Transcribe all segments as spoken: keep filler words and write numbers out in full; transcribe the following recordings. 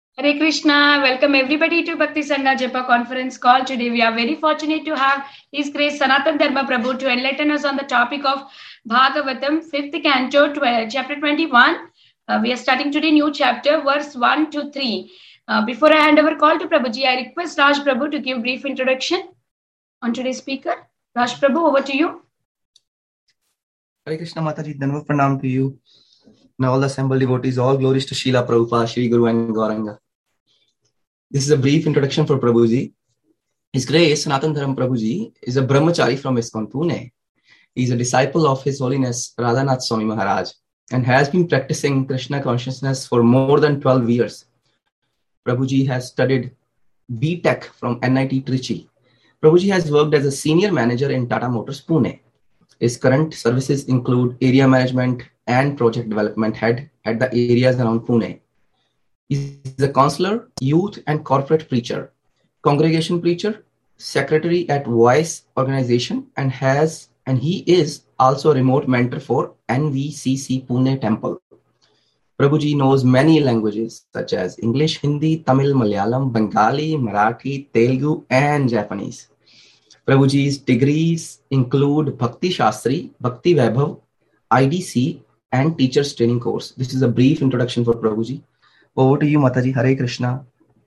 Hare Krishna, welcome everybody to Bhakti Sangha Japa conference call. Today we are very fortunate to have His Grace Sanatan Dharma Prabhu to enlighten us on the topic of Bhagavatam, fifth canto, chapter twenty-one. Uh, we are starting today new chapter, verse one to three. Uh, before I hand over call to Prabhuji, I request Raj Prabhu to give brief introduction on today's speaker. Raj Prabhu, over to you. Hare Krishna Mataji, Dhanva Pranam to you. Now all the assembled devotees, all glories to Srila Prabhupada, Shri Guru and Gauranga. This is a brief introduction for Prabhuji. His Grace Sanatan Dharam Prabhuji is a brahmachari from ISKCON Pune. He is a disciple of His Holiness Radhanath Swami Maharaj and has been practicing Krishna consciousness for more than twelve years. Prabhuji has studied B Tech from N I T Trichy. Prabhuji has worked as a senior manager in Tata Motors Pune. His current services include area management and project development head at the areas around Pune. He is a counselor, youth and corporate preacher, congregation preacher, secretary at Voice organization, and has and he is also a remote mentor for N V C C Pune Temple. Prabhuji knows many languages such as English, Hindi, Tamil, Malayalam, Bengali, Marathi, Telugu, and Japanese. Prabhuji's degrees include Bhakti Shastri, Bhakti Vaibhav, I D C, and Teachers Training Course. This is a brief introduction for Prabhuji. Over to you, Mataji. Hare Krishna.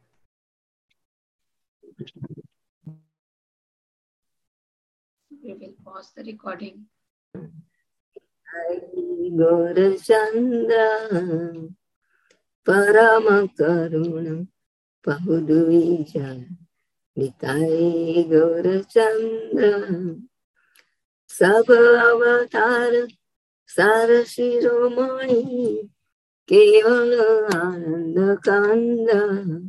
We will pause the recording. Gaur Chandra Parama Karuna Pahudvija Nitai Gaur Chandra Sabha Avatar Sara Shiromani Kevala Ananda Kanda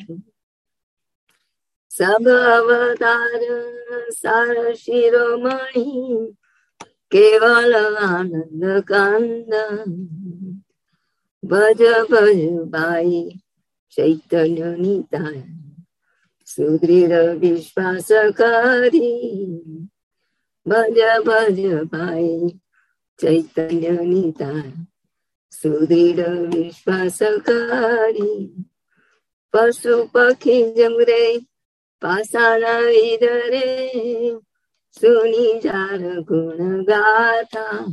Sabha Avatar Sara Shiromani Kevala Ananda Kanda Bhaja Bhaja Bhai Chaitanya Nitaya Sudrira Vishwasa Kari Bhaja Bhaja Bhai Chaitanya Nitaya Sudrira Vishwasa Kari Pasu Pakhi Jamre Pasana Vidare Suni Jara Guna Gata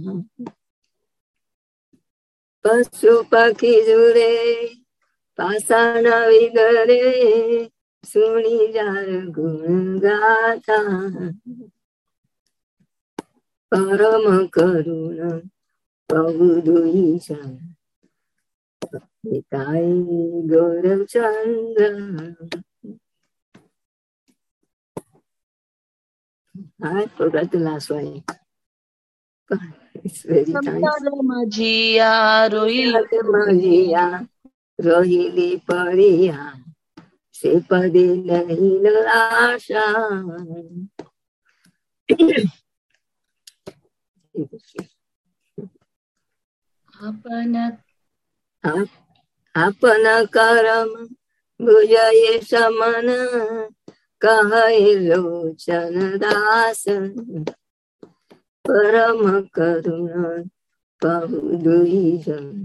Pasu Pakhi Jure Pasana Vidare Suni Jara Guna Gata Parama Karuna Pavudu Isha Nitai Gaurav Chandra. I forgot the last one. It's very nice. Magia, Magia, Rohili Paria, Sepadi Nahilasha. Apana Apana Karam Bujaye Samana Kahai Lochan Dasan Parama Karuna Pahuduijan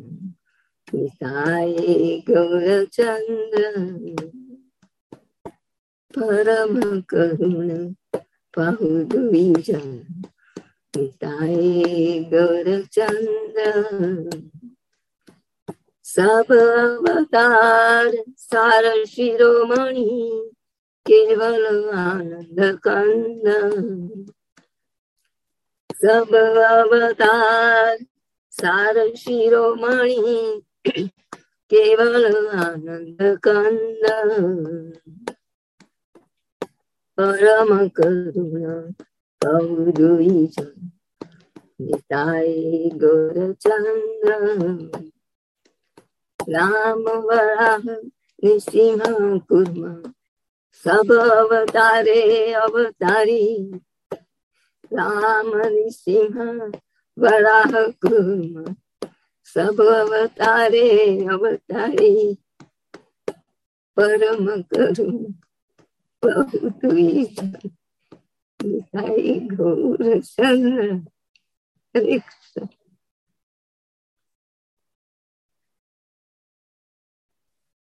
Nitai Gaura Chandra Parama Karuna Pahuduijan Nitai Gaura Chandra Sabha Avatar Sara Shiromani Kevala Ananda Kanda Sabha Avatar Sara Shiromani Kevala Ananda Kanda Parama Karuna Pavuduija Nitai Gaura Chandra Rama Varaha Nisimha Kurma Sabha Avatare Avatari Rama Nisimha Varaha Kurma Sabha Avatare Avatari Parama Karuna Pahuduija Nitai Gaura Chandra. Hare Krishna.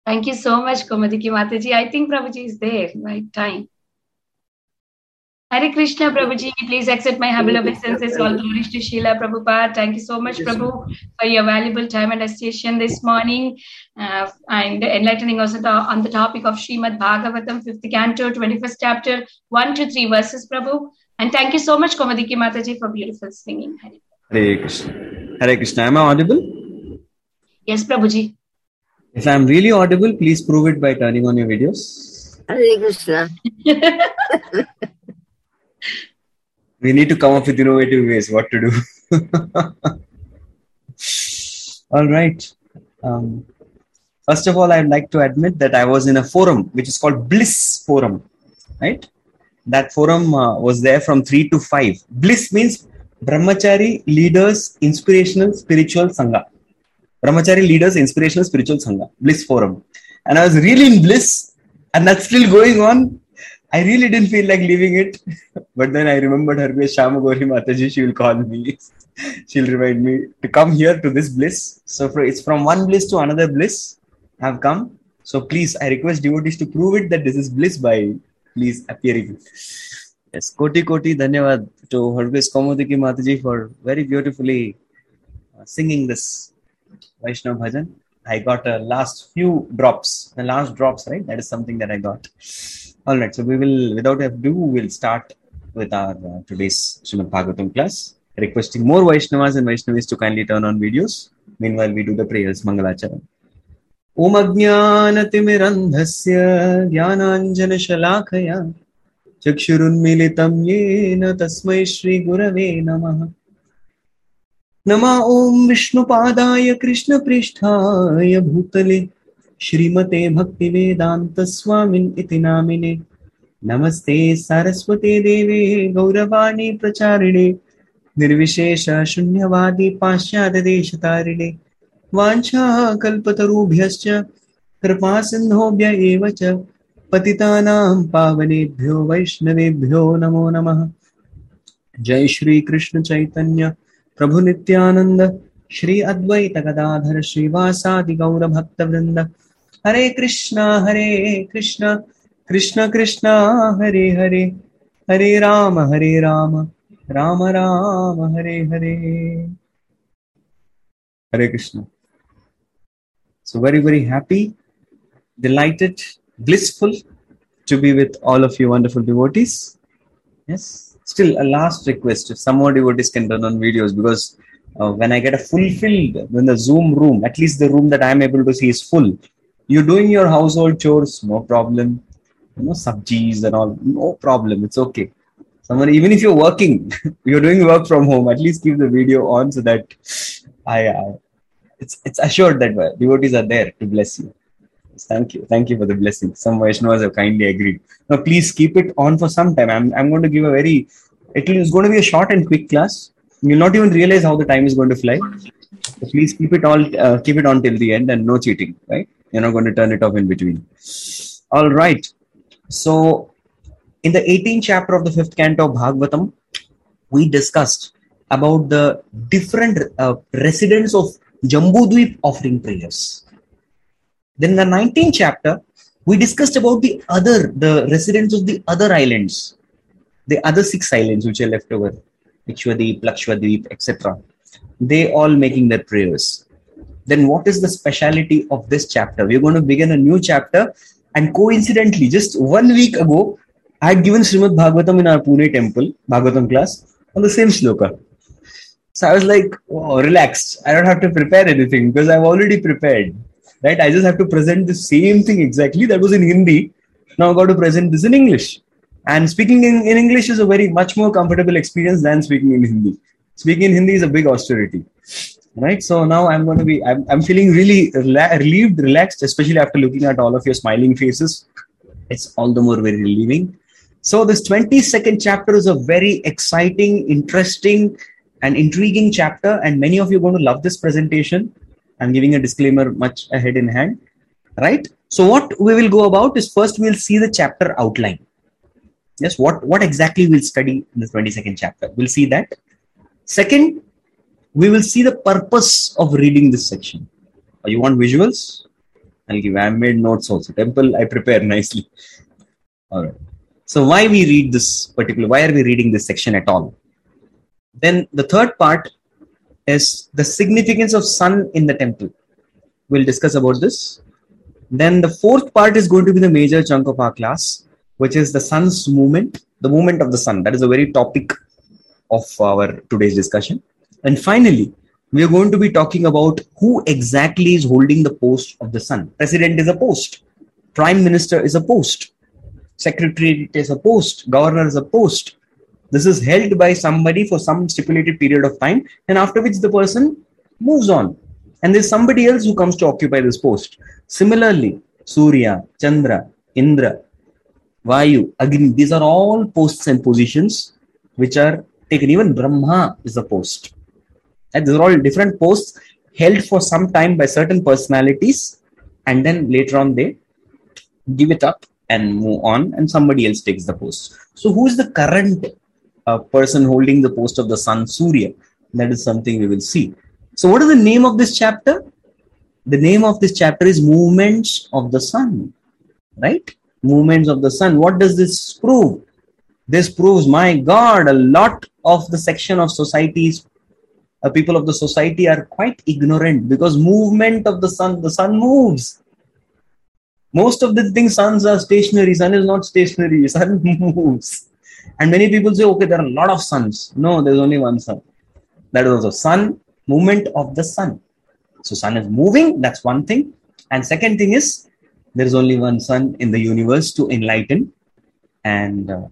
Thank you so much, Komadiki Mataji. I think Prabhuji is there, right time. Hare Krishna, Prabhuji. Please accept my humble obeisances. All glories to Srila Prabhupada. Thank you so much, Prabhu, for your valuable time and association this morning uh, and enlightening us on the topic of Srimad Bhagavatam, fifth canto, twenty-first chapter, one to three verses, Prabhu. And thank you so much, Komadiki Mataji, for beautiful singing. Hare, Hare Krishna. Hare Krishna. Am I audible? Yes, Prabhuji. If I am really audible, please prove it by turning on your videos. Hare Krishna. We need to come up with innovative ways what to do. All right. Um, first of all, I'd like to admit that I was in a forum which is called Bliss Forum. Right? That forum uh, was there from three to five. Bliss means Brahmachari Leaders Inspirational Spiritual Sangha. Brahmachari Leaders Inspirational Spiritual Sangha. Bliss Forum. And I was really in bliss, and that's still going on. I really didn't feel like leaving it, but then I remembered her way, Shama Gauri Mataji, she will call me. She'll remind me to come here to this bliss. So for, it's from one bliss to another bliss I've come. So please, I request devotees to prove it that this is bliss by please appearing. Yes, Koti Koti Dhanyavad to her grace Kaumudiki Mataji for very beautifully uh, singing this Vaishnava Bhajan. I got a last few drops, the last drops, right? That is something that I got. All right, so we will, without ado, we'll start with our uh, today's Srimad Bhagavatam class. Requesting more Vaishnavas and Vaishnavis to kindly turn on videos. Meanwhile, we do the prayers, Mangalacharan. Om Ajnanatimirandhasya Jnananjana Shalakaya Chakshurunmilitam Yena Tasmai Shri Gurave Namaha Nama Om Vishnupadaya Krishna Pristhaya Bhutale Shrimate Bhakti Vedanta Swamin iti namine Namaste Saraswate Deve Gauravani Pracharine Nirvishesha Shunyavadi Pashyada Deshatarine Vancha Kalpatarubhyascha Kripasindhobhya evacha Patitanam Pavanebhyo Vaishnavebhyo Namo Namaha Jai Shri Krishna Chaitanya Prabhu Nityananda Shri Advaita Gadadhara Srivasadi Gaura Bhakta Vrinda Hare Krishna, Hare Krishna, Krishna Krishna, Hare Hare, Hare Rama, Hare Rama, Rama Rama, Hare Hare. Hare Krishna. So very, very happy, delighted, blissful to be with all of you wonderful devotees. Yes. Still a last request, if some more devotees can turn on videos, because uh, when I get a fulfilled, when the Zoom room, at least the room that I am able to see is full, you're doing your household chores, no problem. You know, sabjis and all, no problem. It's okay. Someone, even if you're working, you're doing work from home, at least keep the video on so that I, uh, it's it's assured that devotees are there to bless you. Thank you. Thank you for the blessing. Some Vaishnavas have kindly agreed. Now, please keep it on for some time. I'm, I'm going to give a very, it is going to be a short and quick class. You'll not even realize how the time is going to fly. So please keep it all, uh, keep it on till the end and no cheating, right? You're not going to turn it off in between. All right. So, in the eighteenth chapter of the fifth canto of Bhagavatam, we discussed about the different uh, residents of Jambudvip offering prayers. Then in the nineteenth chapter, we discussed about the other, the residents of the other islands, the other six islands which are left over, Ikshwadeep, Lakshadweep, et cetera. They all making their prayers. Then what is the speciality of this chapter? We're going to begin a new chapter, and coincidentally, just one week ago, I had given Srimad Bhagavatam in our Pune temple, Bhagavatam class, on the same sloka. So I was like, oh, relaxed. I don't have to prepare anything because I've already prepared. Right? I just have to present the same thing exactly. That was in Hindi. Now I've got to present this in English. And speaking in, in English is a very much more comfortable experience than speaking in Hindi. Speaking in Hindi is a big austerity. Right? So now I'm going to be, I'm, I'm feeling really rela- relieved, relaxed, especially after looking at all of your smiling faces. It's all the more very relieving. So this twenty-second chapter is a very exciting, interesting, and intriguing chapter. And many of you are going to love this presentation. I'm giving a disclaimer much ahead in hand, right? So what we will go about is first we'll see the chapter outline. Yes, what, what exactly we'll study in the twenty-second chapter. We'll see that. Second, we will see the purpose of reading this section. You want visuals? I'll give. I made notes also. Temple, I prepare nicely. All right. So why we read this particular? Why are we reading this section at all? Then the third part is the significance of sun in the temple. We'll discuss about this. Then the fourth part is going to be the major chunk of our class, which is the sun's movement, the movement of the sun. That is the very topic of our today's discussion. And finally, we are going to be talking about who exactly is holding the post of the sun. President is a post. Prime Minister is a post. Secretary is a post. Governor is a post. This is held by somebody for some stipulated period of time, and after which the person moves on. And there's somebody else who comes to occupy this post. Similarly, Surya, Chandra, Indra, Vayu, Agni, these are all posts and positions which are taken. Even Brahma is a post. And these are all different posts held for some time by certain personalities, and then later on they give it up and move on, and somebody else takes the post. So who is the current uh, person holding the post of the sun? Surya. That is something we will see. So what is the name of this chapter? The name of this chapter is Movements of the Sun. Right? Movements of the Sun. What does this prove? This proves, my God, a lot of the section of societies, uh, people of the society are quite ignorant, because movement of the sun, the sun moves. Most of the things, suns are stationary. Sun is not stationary. Sun moves. And many people say, okay, there are a lot of suns. No, there's only one sun. That is also sun, movement of the sun. So sun is moving. That's one thing. And second thing is, there is only one sun in the universe to enlighten and uh,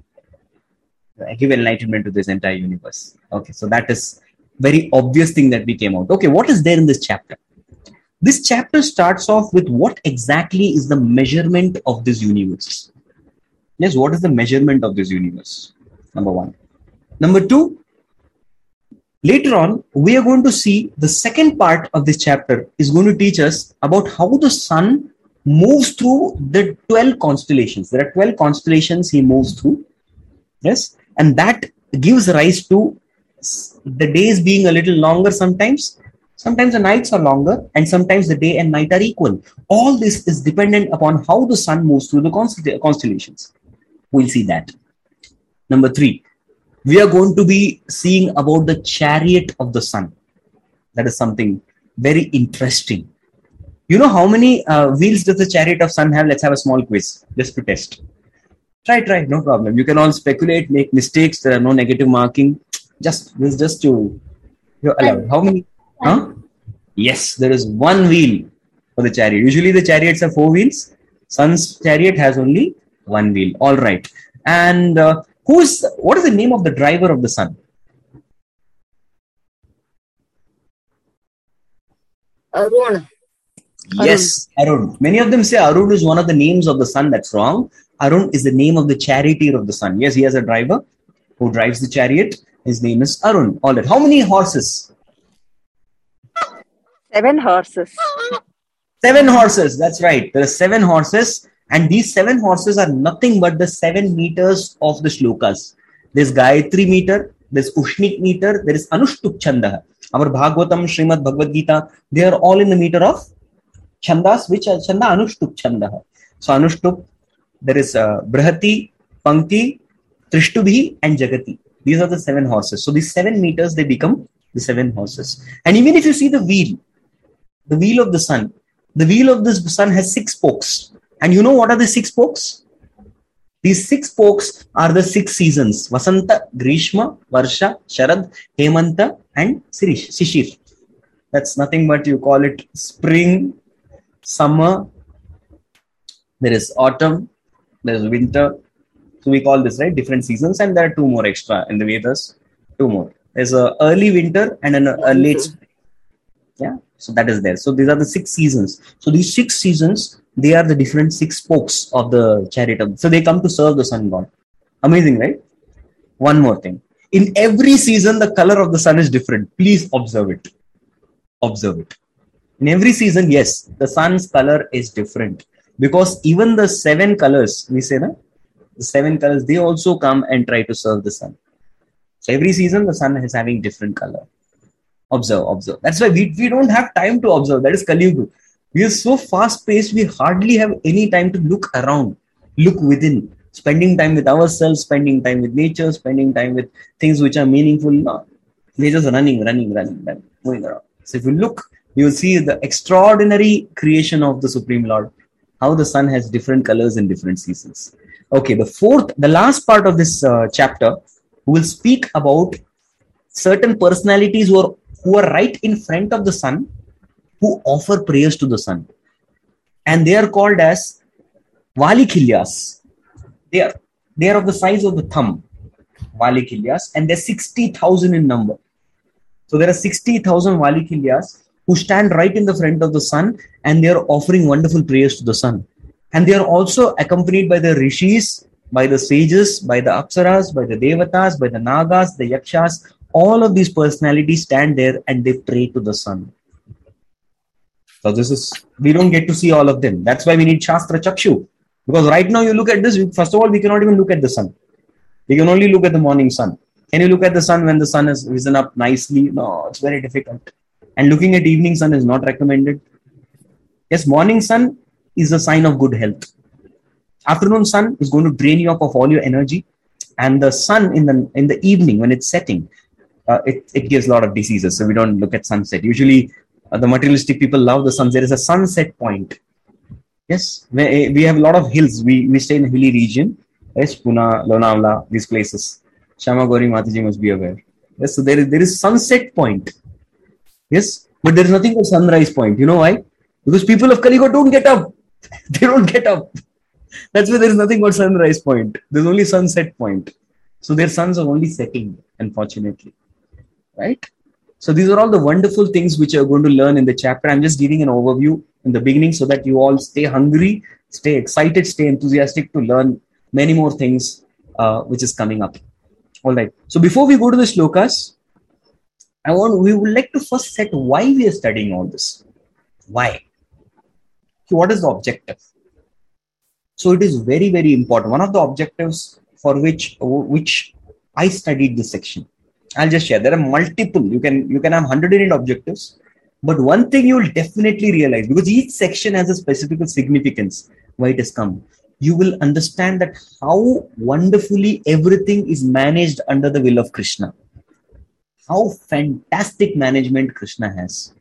give enlightenment to this entire universe. Okay, so that is very obvious thing that we came out. Okay, what is there in this chapter? This chapter starts off with what exactly is the measurement of this universe. Yes, what is the measurement of this universe? Number one. Number two, later on, we are going to see the second part of this chapter is going to teach us about how the sun moves through the twelve constellations. There are twelve constellations he moves through. Yes, and that gives rise to the days being a little longer sometimes. Sometimes the nights are longer, and sometimes the day and night are equal. All this is dependent upon how the sun moves through the constellations. We'll see that. Number three, we are going to be seeing about the chariot of the sun. That is something very interesting. You know how many uh, wheels does the chariot of sun have? Let's have a small quiz just to test. Try, try, no problem. You can all speculate, make mistakes. There are no negative marking. Just this, just to you're allowed. How many? Huh? Yes, there is one wheel for the chariot. Usually the chariots have four wheels. Sun's chariot has only one wheel. All right. And uh, who is? What is the name of the driver of the sun? Arun. Yes, Arun. Many of them say Arun is one of the names of the sun. That's wrong. Arun is the name of the charioteer of the sun. Yes, he has a driver who drives the chariot. His name is Arun. All right. How many horses? Seven horses. Seven horses. That's right. There are seven horses. And these seven horses are nothing but the seven meters of the shlokas. There's Gayatri meter. There's Ushnik meter. There is Anushtup Chanda. Our Bhagavatam, Srimad Bhagavad Gita, they are all in the meter of Chandas, which are Chanda, Anushtup Chanda. So Anushtup, there is uh, Brahati, Pankti, Trishtubhi and Jagati. These are the seven horses. So these seven meters, they become the seven horses. And even if you see the wheel, the wheel of the sun, the wheel of the sun has six spokes. And you know what are the six spokes? These six spokes are the six seasons. Vasanta, Grishma, Varsha, Sharad, Hemanta and Sirish, Shishir. That's nothing but you call it spring, summer, there is autumn, there is winter. So we call this, right, different seasons, and there are two more extra in the Vedas. Two more. There's a early winter and an, a late spring. Yeah, so that is there. So these are the six seasons. So these six seasons, they are the different six spokes of the chariot. Of, so they come to serve the sun god. Amazing, right? One more thing. In every season, the color of the sun is different. Please observe it. Observe it. In every season, yes, the sun's color is different. Because even the seven colors, we say, na? The seven colors, they also come and try to serve the sun. So every season, the sun is having different color. Observe, observe. That's why we, we don't have time to observe. That is Kali Yuga. We are so fast paced, we hardly have any time to look around, look within, spending time with ourselves, spending time with nature, spending time with things which are meaningful. No, we're just running, running, running, running, moving around. So if you look, you will see the extraordinary creation of the Supreme Lord, how the sun has different colors in different seasons. Okay, the fourth, the last part of this uh, chapter will speak about certain personalities who are, who are right in front of the sun, who offer prayers to the sun. And they are called as Valikilyas. They are, they are of the size of the thumb, Valikilyas, and they're sixty thousand in number. So there are sixty thousand Valikilyas who stand right in the front of the sun, and they are offering wonderful prayers to the sun. And they are also accompanied by the rishis, by the sages, by the apsaras, by the devatas, by the nagas, the yakshas. All of these personalities stand there and they pray to the sun. So this is, we don't get to see all of them. That's why we need Shastra Chakshu. Because right now you look at this, first of all, we cannot even look at the sun. We can only look at the morning sun. Can you look at the sun when the sun has risen up nicely? No, it's very difficult. And looking at evening sun is not recommended. Yes, morning sun is a sign of good health. Afternoon sun is going to drain you up of all your energy. And the sun in the in the evening, when it's setting, uh, it, it gives a lot of diseases. So we don't look at sunset. Usually uh, the materialistic people love the sun. There is a sunset point. Yes, we, we have a lot of hills. We, we stay in a hilly region. Yes, Pune, Lonavala, these places. Shama Gauri Mataji must be aware. Yes, so there is, there is sunset point. Yes, but there is nothing called sunrise point. You know why? Because people of Kaligo don't get up. They don't get up. That's why there is nothing called sunrise point. There's only sunset point. So their suns are only setting, unfortunately. Right? So these are all the wonderful things which you're going to learn in the chapter. I'm just giving an overview in the beginning so that you all stay hungry, stay excited, stay enthusiastic to learn many more things uh, which is coming up. All right. So before we go to the shlokas, I want we would like to first set why we are studying all this. Why? So what is the objective? So it is very, very important. One of the objectives for which which I studied this section. I'll just share. There are multiple. You can you can have one hundred eight objectives. But one thing you will definitely realize, because each section has a specific significance why it has come. You will understand that how wonderfully everything is managed under the will of Krishna. How fantastic management Krishna has.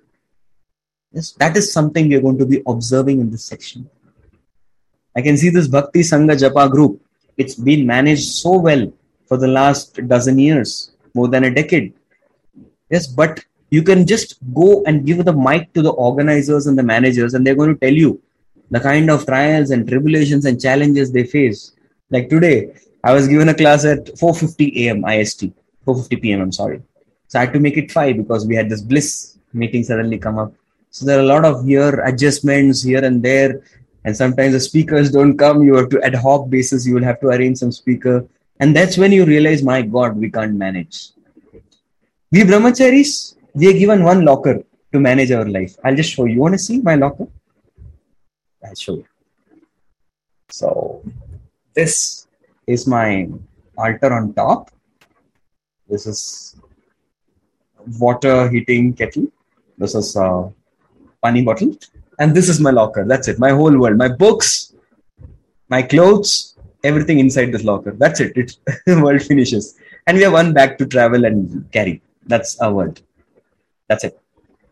Yes, that is something we are going to be observing in this section. I can see this Bhakti Sangha Japa group. It's been managed so well for the last dozen years, more than a decade. Yes, but you can just go and give the mic to the organizers and the managers, and they're going to tell you the kind of trials and tribulations and challenges they face. Like today, I was given a class at four fifty a.m. I S T, four fifty p.m. I'm sorry. So I had to make it five because we had this bliss meeting suddenly come up. So there are a lot of here adjustments here and there. And sometimes the speakers don't come. You have to ad hoc basis. You will have to arrange some speaker. And that's when you realize, my God, we can't manage. We brahmacharis, we are given one locker to manage our life. I'll just show you. You want to see my locker? I'll show you. So this is my altar on top. This is water heating kettle. This is a pani bottle. And this is my locker. That's it. My whole world. My books, my clothes, everything inside this locker. That's it. It the world finishes. And we have one bag to travel and carry. That's our world. That's it.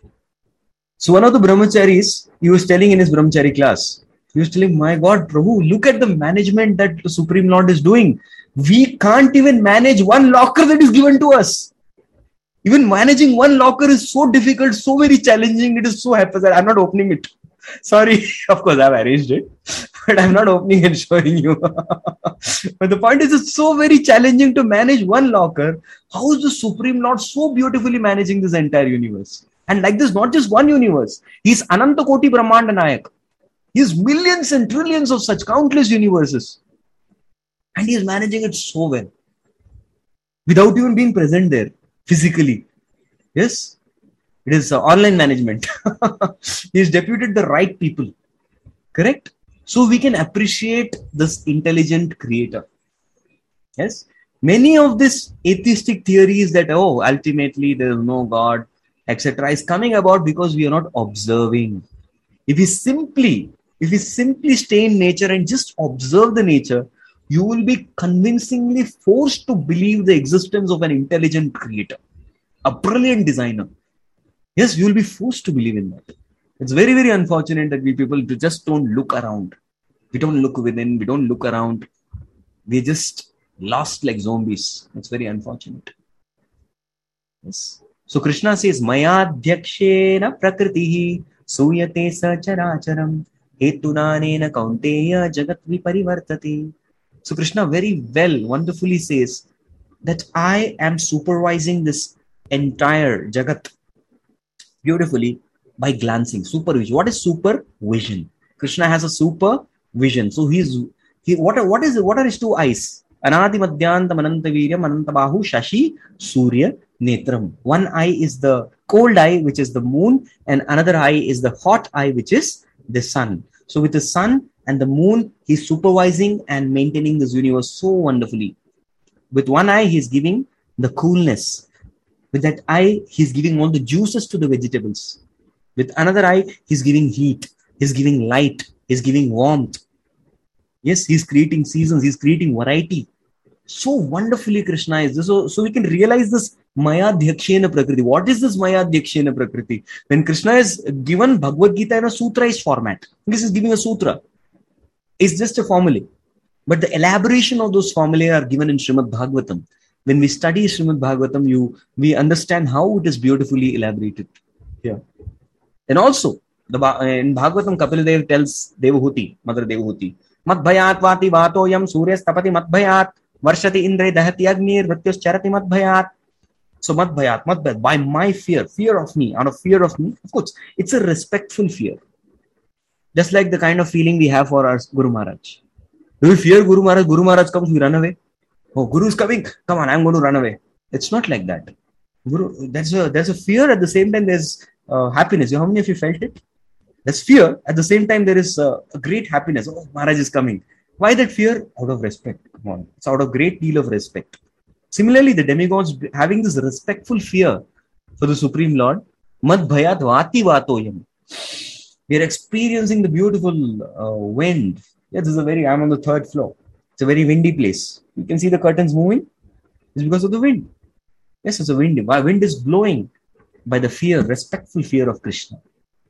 So one of the brahmacharis, he was telling in his brahmachari class, he was telling, my God, Prabhu, look at the management that the Supreme Lord is doing. We can't even manage one locker that is given to us. Even managing one locker is so difficult, so very challenging. It is so haphazard. I'm not opening it. Sorry. Of course, I've arranged it. But I'm not opening and showing you. But the point is, it's so very challenging to manage one locker. How is the Supreme Lord so beautifully managing this entire universe? And like this, not just one universe. He's Ananta Koti Brahmanda Nayak. He's millions and trillions of such countless universes. And he's managing it so well. Without even being present there. Physically. Yes. It is uh, online management. He has deputed the right people. Correct? So we can appreciate this intelligent creator. Yes. Many of these atheistic theories that, oh, ultimately there is no God, et cetera is coming about because we are not observing. If we simply, if we simply stay in nature and just observe the nature, you will be convincingly forced to believe the existence of an intelligent creator, a brilliant designer. Yes, you will be forced to believe in that. It's very, very unfortunate that we people just don't look around. We don't look within. We don't look around. We're just lost like zombies. It's very unfortunate. Yes. So Krishna says, Maya Dhyakshena Prakritihi Suyate Sacharacharam Hetunanena Kaunteya Jagat Viparivartate. So Krishna very well, wonderfully says that I am supervising this entire Jagat beautifully by glancing. Supervision. What is supervision? Krishna has a supervision. So he's he what are, what is what are his two eyes? Anadi Madhyanta Mananta Viryam Anantabahu Shashi Surya Netram. One eye is the cold eye, which is the moon, and another eye is the hot eye, which is the sun. So with the sun and the moon, he's supervising and maintaining this universe so wonderfully. With one eye, he's giving the coolness. With that eye, he's giving all the juices to the vegetables. With another eye, he's giving heat. He's giving light. He's giving warmth. Yes, he's creating seasons. He's creating variety. So wonderfully Krishna is this. So, so we can realize this Maya Dhyakshena Prakriti. What is this Maya Dhyakshena Prakriti? When Krishna is given Bhagavad Gita in a sutraized format, this is giving a sutra. It's just a formula. But the elaboration of those formulae are given in Srimad Bhagavatam. When we study Srimad Bhagavatam, you, we understand how it is beautifully elaborated here. And also, the, in Bhagavatam, Kapil Dev tells Devahuti, Mother Devahuti, Madbhayat vati vatoyam suryas tapati madbhayat varshati indre dahati agnir vrityus charati madbhayat. So madbhayat, madbhayat, by my fear, fear of me, out of fear of me, of course, it's a respectful fear. Just like the kind of feeling we have for our Guru Maharaj. Do we fear Guru Maharaj? Guru Maharaj comes, we run away. Oh, Guru is coming. Come on, I'm going to run away. It's not like that. Guru, there's a, there's a fear at the same time there's uh, happiness. How many of you felt it? There's fear. At the same time, there is uh, a great happiness. Oh, Maharaj is coming. Why that fear? Out of respect. Come on. It's out of great deal of respect. Similarly, the demigods having this respectful fear for the Supreme Lord. Mad bhayat vati vatoyam. We are experiencing the beautiful uh, wind. Yeah, this is a very, I'm on the third floor. It's a very windy place. You can see the curtains moving. It's because of the wind. Yes, it's a wind. Why wind is blowing? By the fear, respectful fear of Krishna.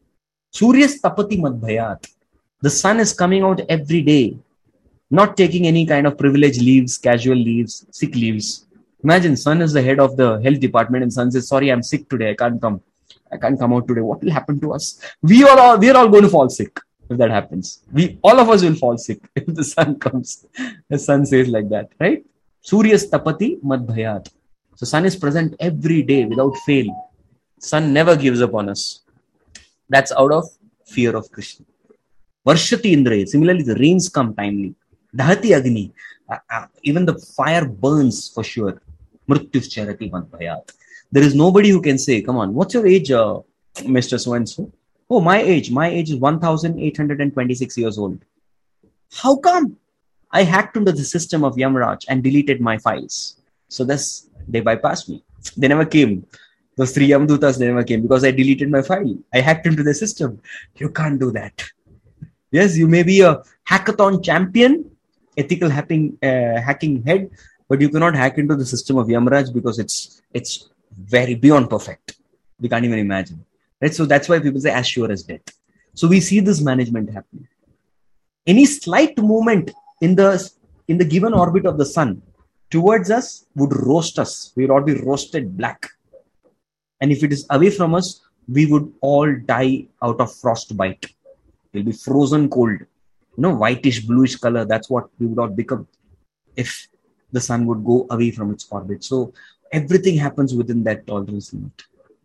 Suryas tapati madbhayat. The sun is coming out every day, not taking any kind of privilege leaves, casual leaves, sick leaves. Imagine sun is the head of the health department and sun says, sorry, I'm sick today. I can't come. I can't come out today. What will happen to us? We are all, we are all going to fall sick if that happens. We, all of us will fall sick if the sun comes. The sun says like that, right? Suryas tapati madbhayat. So sun is present every day without fail. Sun never gives up on us. That's out of fear of Krishna. Varshati Indra. Similarly, the rains come timely. Dahati Agni. Uh, uh, even the fire burns for sure. Mrityus charati madbhayat. There is nobody who can say, come on, what's your age, uh, Mister So-and-so? Oh, my age. My age is one thousand eight hundred twenty-six years old. How come? I hacked into the system of Yamraj and deleted my files. So thus, they bypassed me. They never came. Those three Yamdutas, they never came because I deleted my file. I hacked into the system. You can't do that. Yes, you may be a hackathon champion, ethical hacking, uh, hacking head, but you cannot hack into the system of Yamraj because it's it's very beyond perfect. We can't even imagine. Right? So that's why people say as sure as death. So we see this management happening. Any slight movement in the in the given orbit of the sun towards us would roast us. We would all be roasted black. And if it is away from us, we would all die out of frostbite. We'll be frozen cold. You know, whitish, bluish color. That's what we would all become if the sun would go away from its orbit. So everything happens within that tolerance limit.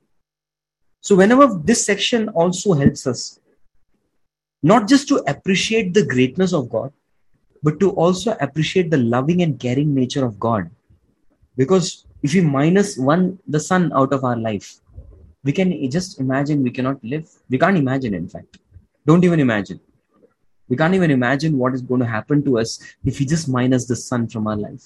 So whenever this section also helps us, not just to appreciate the greatness of God, but to also appreciate the loving and caring nature of God. Because if we minus one, the sun out of our life, we can just imagine we cannot live. We can't imagine, in fact. Don't even imagine. We can't even imagine what is going to happen to us if we just minus the sun from our life.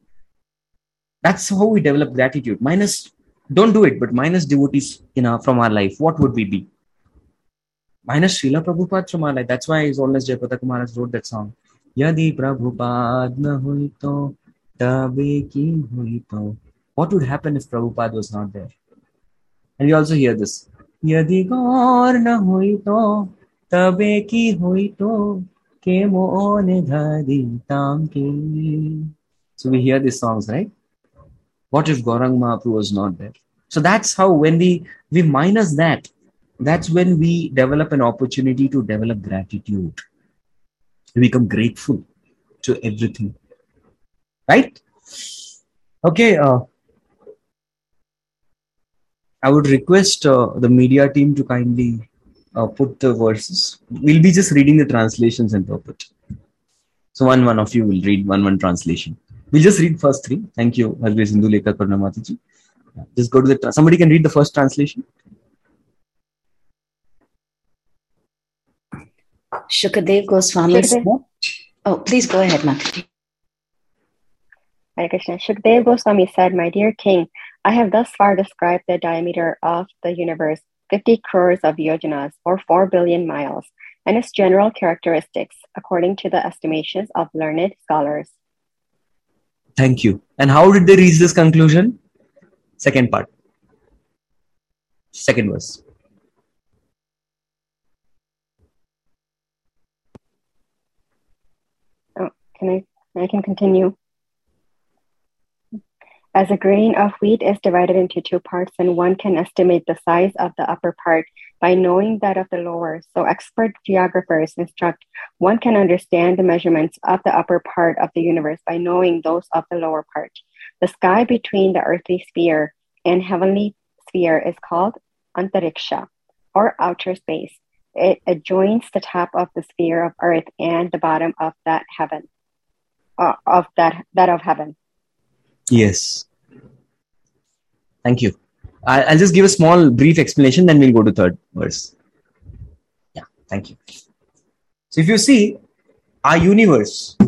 That's how we develop gratitude. Minus, don't do it, but minus devotees in our, from our life, what would we be? Minus Srila Prabhupada from our life. That's why his Holiness Jayapataka Maharaj wrote that song. Yadi Prabhupada na hui to, tabe ki hui to. What would happen if Prabhupada was not there? And you also hear this. Yadi gaur na hui to, tabe ki hui to, ke mo ne dhari tam ke. So we hear these songs, right? What if Gaurang Mahaprabhu was not there? So that's how when we, we minus that, that's when we develop an opportunity to develop gratitude. We become grateful to everything. Right? Okay. Uh, I would request uh, the media team to kindly uh, put the verses. We'll be just reading the translations and interpret. So one, one of you will read one, one translation. We'll just read first three. Thank you, Harve Sindhu Lekha Karnamataji. Just go to the, tra- somebody can read the first translation. Shukadev Goswami said, oh, please go ahead, Mataji. Hare Krishna. Shukadev Goswami said, my dear king, I have thus far described the diameter of the universe, fifty crores of yojanas, or four billion miles, and its general characteristics, according to the estimations of learned scholars. Thank you. And how did they reach this conclusion? Second part. Second verse. Oh, can I? I can continue. As a grain of wheat is divided into two parts, and one can estimate the size of the upper part by knowing that of the lower, so expert geographers instruct one can understand the measurements of the upper part of the universe by knowing those of the lower part. The sky between the earthly sphere and heavenly sphere is called Antariksha, or outer space. It adjoins the top of the sphere of earth and the bottom of that heaven, uh, of that that of heaven. Yes. Thank you. I'll just give a small brief explanation, then we'll go to third verse. Yeah, thank you. So if you see, our universe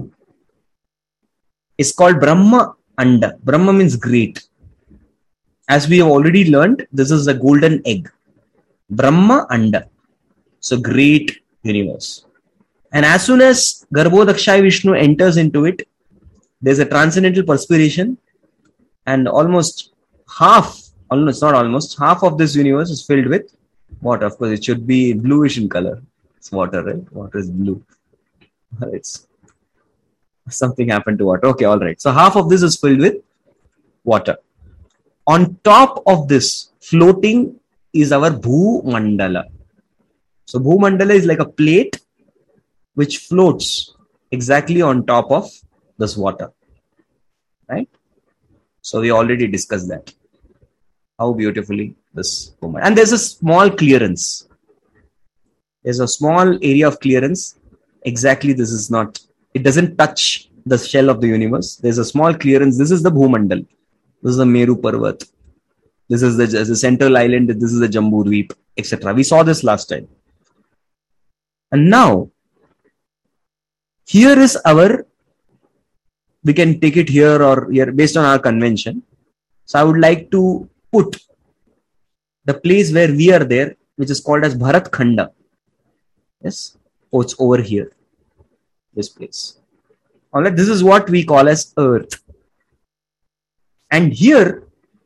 is called Brahma Anda. Brahma means great. As we have already learned, this is a golden egg. Brahma Anda. So great universe. And as soon as Garbhodakshai Vishnu enters into it, there's a transcendental perspiration, and almost half, almost not almost, half of this universe is filled with water. Of course, it should be bluish in color. It's water, right? Water is blue. It's something happened to water. Okay, all right. So half of this is filled with water. On top of this, floating is our Bhu Mandala. So Bhu Mandala is like a plate which floats exactly on top of this water. Right? So we already discussed that. How beautifully this woman. And there's a small clearance. There's a small area of clearance. Exactly, this is not, it doesn't touch the shell of the universe. There's a small clearance. This is the Bhumandal. This is the Meru Parvat. This is the, the central island. This is the Jambu Dweep, et cetera. We saw this last time. And now, here is our, we can take it here or here based on our convention. So I would like to put the place where we are there, which is called as Bharat Khanda. Yes. Oh, it's over here. This place. All right. This is what we call as Earth. And here,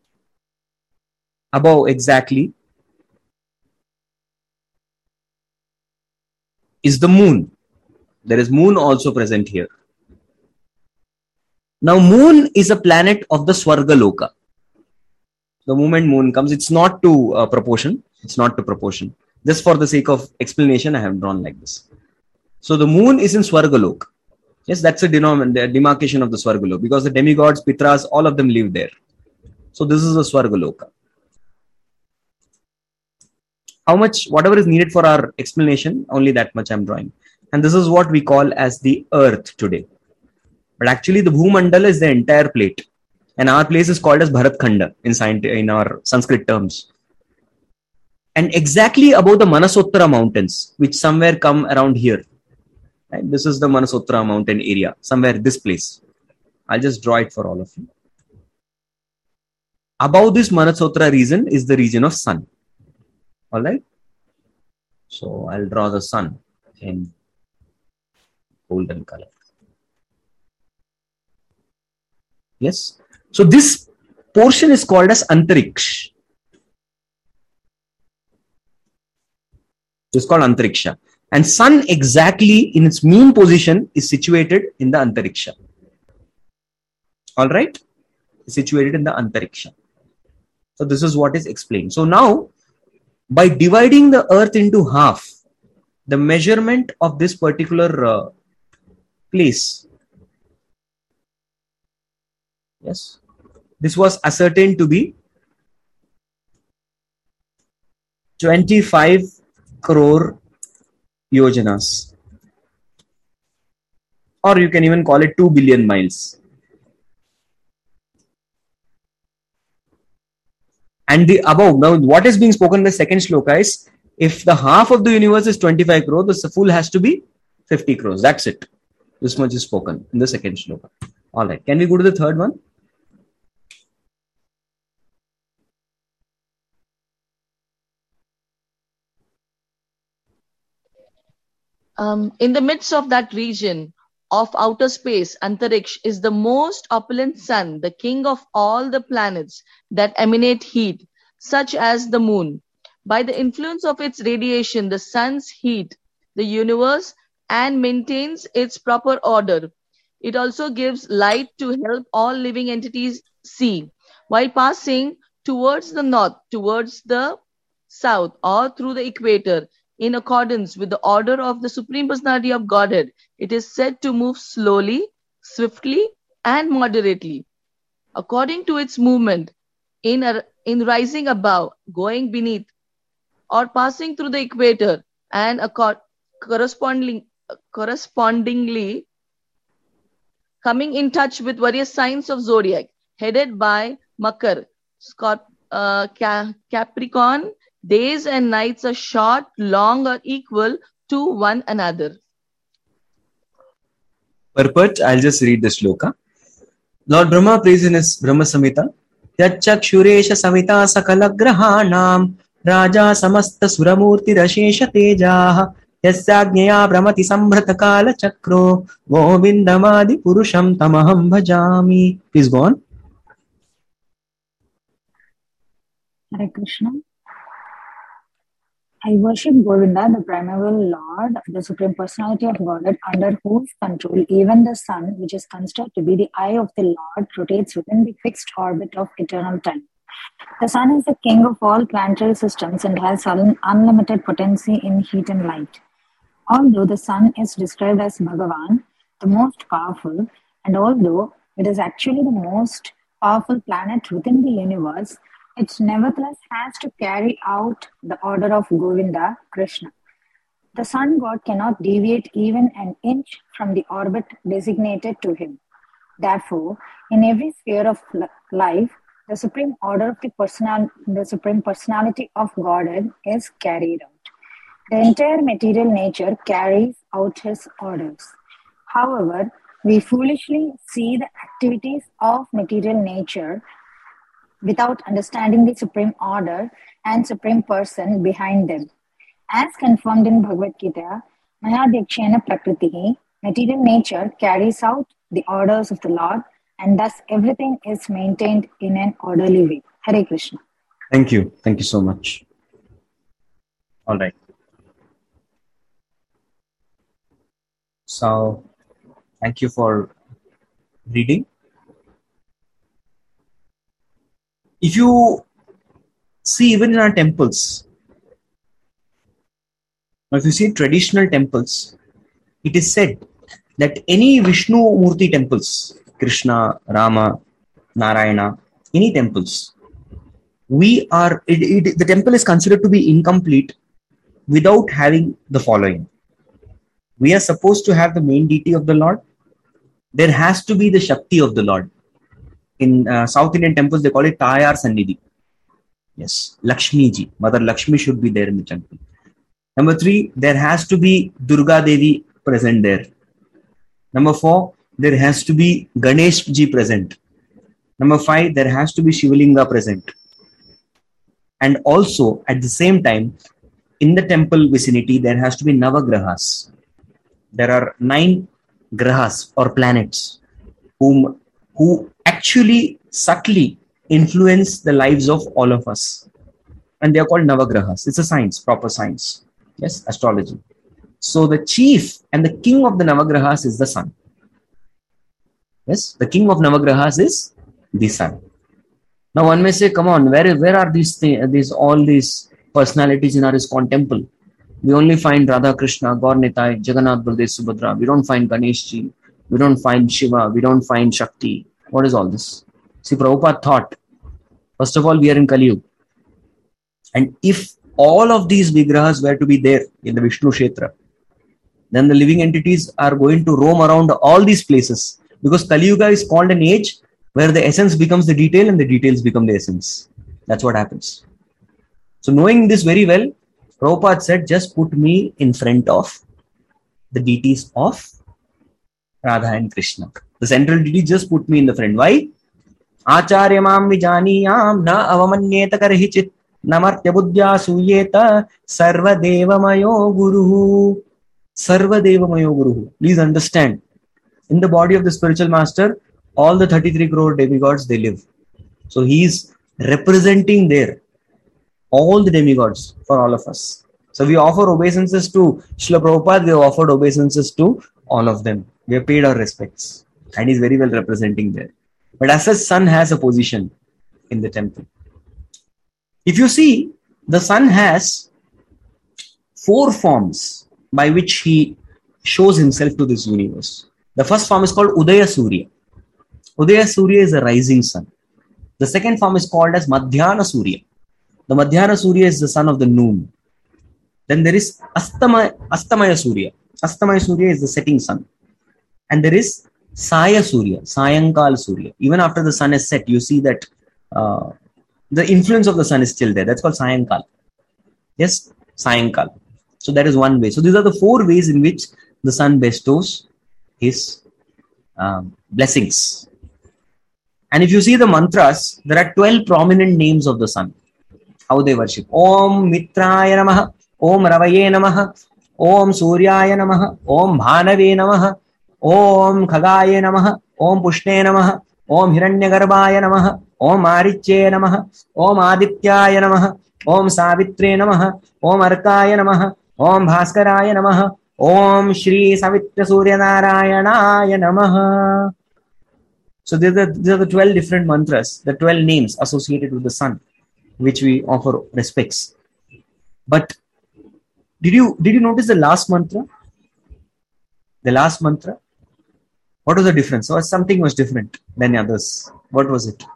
above exactly, is the moon. There is moon also present here. Now, moon is a planet of the Swarga Loka. The moment moon comes, it's not to uh, proportion. It's not to proportion. Just for the sake of explanation, I have drawn like this. So the moon is in Swarga Loka. Yes, that's a denom- the demarcation of the Swarga Loka, because the demigods, Pitras, all of them live there. So this is a Swarga Loka. How much, whatever is needed for our explanation, only that much I'm drawing. And this is what we call as the Earth today. But actually the Bhumandala is the entire plate. And our place is called as Bharat Khanda in, in our Sanskrit terms. And exactly above the Manasottara mountains, which somewhere come around here. Right? This is the Manasottara mountain area, somewhere this place. I'll just draw it for all of you. Above this Manasottara region is the region of sun. Alright? So I'll draw the sun in golden color. Yes. So this portion is called as Antariksh. It's called Antariksha. And sun exactly in its mean position is situated in the Antariksha. All right. Situated in the Antariksha. So this is what is explained. So now, by dividing the earth into half, the measurement of this particular uh, place, yes, this was ascertained to be twenty-five crore yojanas, or you can even call it two billion miles. And the above, now what is being spoken in the second shloka is, if the half of the universe is twenty-five crore, the full has to be fifty crores. That's it. This much is spoken in the second shloka. All right. Can we go to the third one? Um, in the midst of that region of outer space, Antariksh is the most opulent sun, the king of all the planets that emanate heat, such as the moon. By the influence of its radiation, the sun's heat the universe and maintains its proper order. It also gives light to help all living entities see. While passing towards the north, towards the south, or through the equator, in accordance with the order of the Supreme Personality of Godhead, it is said to move slowly, swiftly, and moderately. According to its movement, in, a, in rising above, going beneath, or passing through the equator, and accord, corresponding, correspondingly coming in touch with various signs of zodiac, headed by Makar, Scot, uh, Capricorn, days and nights are short, long, or equal to one another. Purport, I'll just read the shloka. Lord Brahma prays in his Brahma Samhita, Yachakshuresha Samhita Sakalagrahanam Raja Samasta Suramurti Rashesha Tejaha Yasyagnyaya Brahmati Sambrata Kala Chakro Govindamadi Purusham Tamaham Bhajami. Please go on. Hare Krishna. I worship Govinda, the primeval Lord, the Supreme Personality of Godhead, under whose control even the sun, which is considered to be the eye of the Lord, rotates within the fixed orbit of eternal time. The sun is the king of all planetary systems and has un- unlimited potency in heat and light. Although the sun is described as Bhagavan, the most powerful, and although it is actually the most powerful planet within the universe, it nevertheless has to carry out the order of Govinda, Krishna. The sun god cannot deviate even an inch from the orbit designated to him. Therefore, in every sphere of life, the supreme order of the personal, the supreme personality of Godhead is carried out. The entire material nature carries out his orders. However, we foolishly see the activities of material nature without understanding the supreme order and supreme person behind them. As confirmed in Bhagavad Gita, Maya Dekshena Prakritihi, material nature carries out the orders of the Lord, and thus everything is maintained in an orderly way. Hare Krishna. Thank you. Thank you so much. All right. So, thank you for reading. If you see, even in our temples, or if you see traditional temples, it is said that any Vishnu Murti temples, Krishna, Rama, Narayana, any temples, we are, it, it, the temple is considered to be incomplete without having the following. We are supposed to have the main deity of the Lord. There has to be the Shakti of the Lord. In uh, South Indian temples, they call it Tayar Sannidhi. Yes, Lakshmi ji, Mother Lakshmi should be there in the temple. Number three, there has to be Durga Devi present there. Number four, there has to be Ganesh ji present. Number five, there has to be Shivalinga present. And also, at the same time, in the temple vicinity, there has to be Navagrahas. There are nine grahas or planets whom, who actually subtly influence the lives of all of us. And they are called Navagrahas. It's a science, proper science. Yes, astrology. So the chief and the king of the Navagrahas is the sun. Yes, the king of Navagrahas is the sun. Now one may say, come on, where, where are these, th- these all these personalities in our ISKCON temple? We only find Radha Krishna, Gaur Nitai, Jagannath, Baldev, Subhadra. We don't find Ganesh Ji. We don't find Shiva. We don't find Shakti. What is all this? See, Prabhupada thought, first of all, we are in Kali Yuga. And if all of these vigrahas were to be there in the Vishnu Kshetra, then the living entities are going to roam around all these places. Because Kali Yuga is called an age where the essence becomes the detail and the details become the essence. That's what happens. So knowing this very well, Prabhupada said, just put me in front of the deities of Radha and Krishna. The central deity, just put me in the front. Why? Acharya mam vijaniyam na avamanyeta karhichit namartya buddhya suyeta sarva devamayo guruhu. Sarva devamayo guruhu. Please understand. In the body of the spiritual master, all the thirty-three crore demigods, they live. So he is representing there all the demigods for all of us. So we offer obeisances to Srila Prabhupada, we have offered obeisances to all of them. We have paid our respects. And he is very well representing there. But as the sun has a position in the temple. If you see, the sun has four forms by which he shows himself to this universe. The first form is called Udaya Surya. Udaya Surya is a rising sun. The second form is called as Madhyana Surya. The Madhyana Surya is the sun of the noon. Then there is Astamaya, Astamaya Surya. Astamaya Surya is the setting sun. And there is Saya Surya, Sayankal Surya. Even after the sun is set, you see that uh, the influence of the sun is still there. That's called Sayankal. Yes, Sayankal. So that is one way. So these are the four ways in which the sun bestows his um, blessings. And if you see the mantras, there are twelve prominent names of the sun. How they worship. Om Mitraya Namaha, Om Ravaye Namaha, Om Suryaya Namaha, Om Bhanave Namaha, Om Khagaye Namaha, Om Pushne Namaha, Om Hiranyagarbhaya Namaha, Om Marichye Namaha, Om Adityaya Namaha, Om Savitre Namaha, Om Arkaya Namaha, Om Bhaskaraya Namaha, Om Shri Savitra Surya Narayanaya Namaha. So these are, these are the twelve different mantras, the twelve names associated with the sun, which we offer respects. But did you did you notice the last mantra? The last mantra? What was the difference? So something was different than the others. What was it?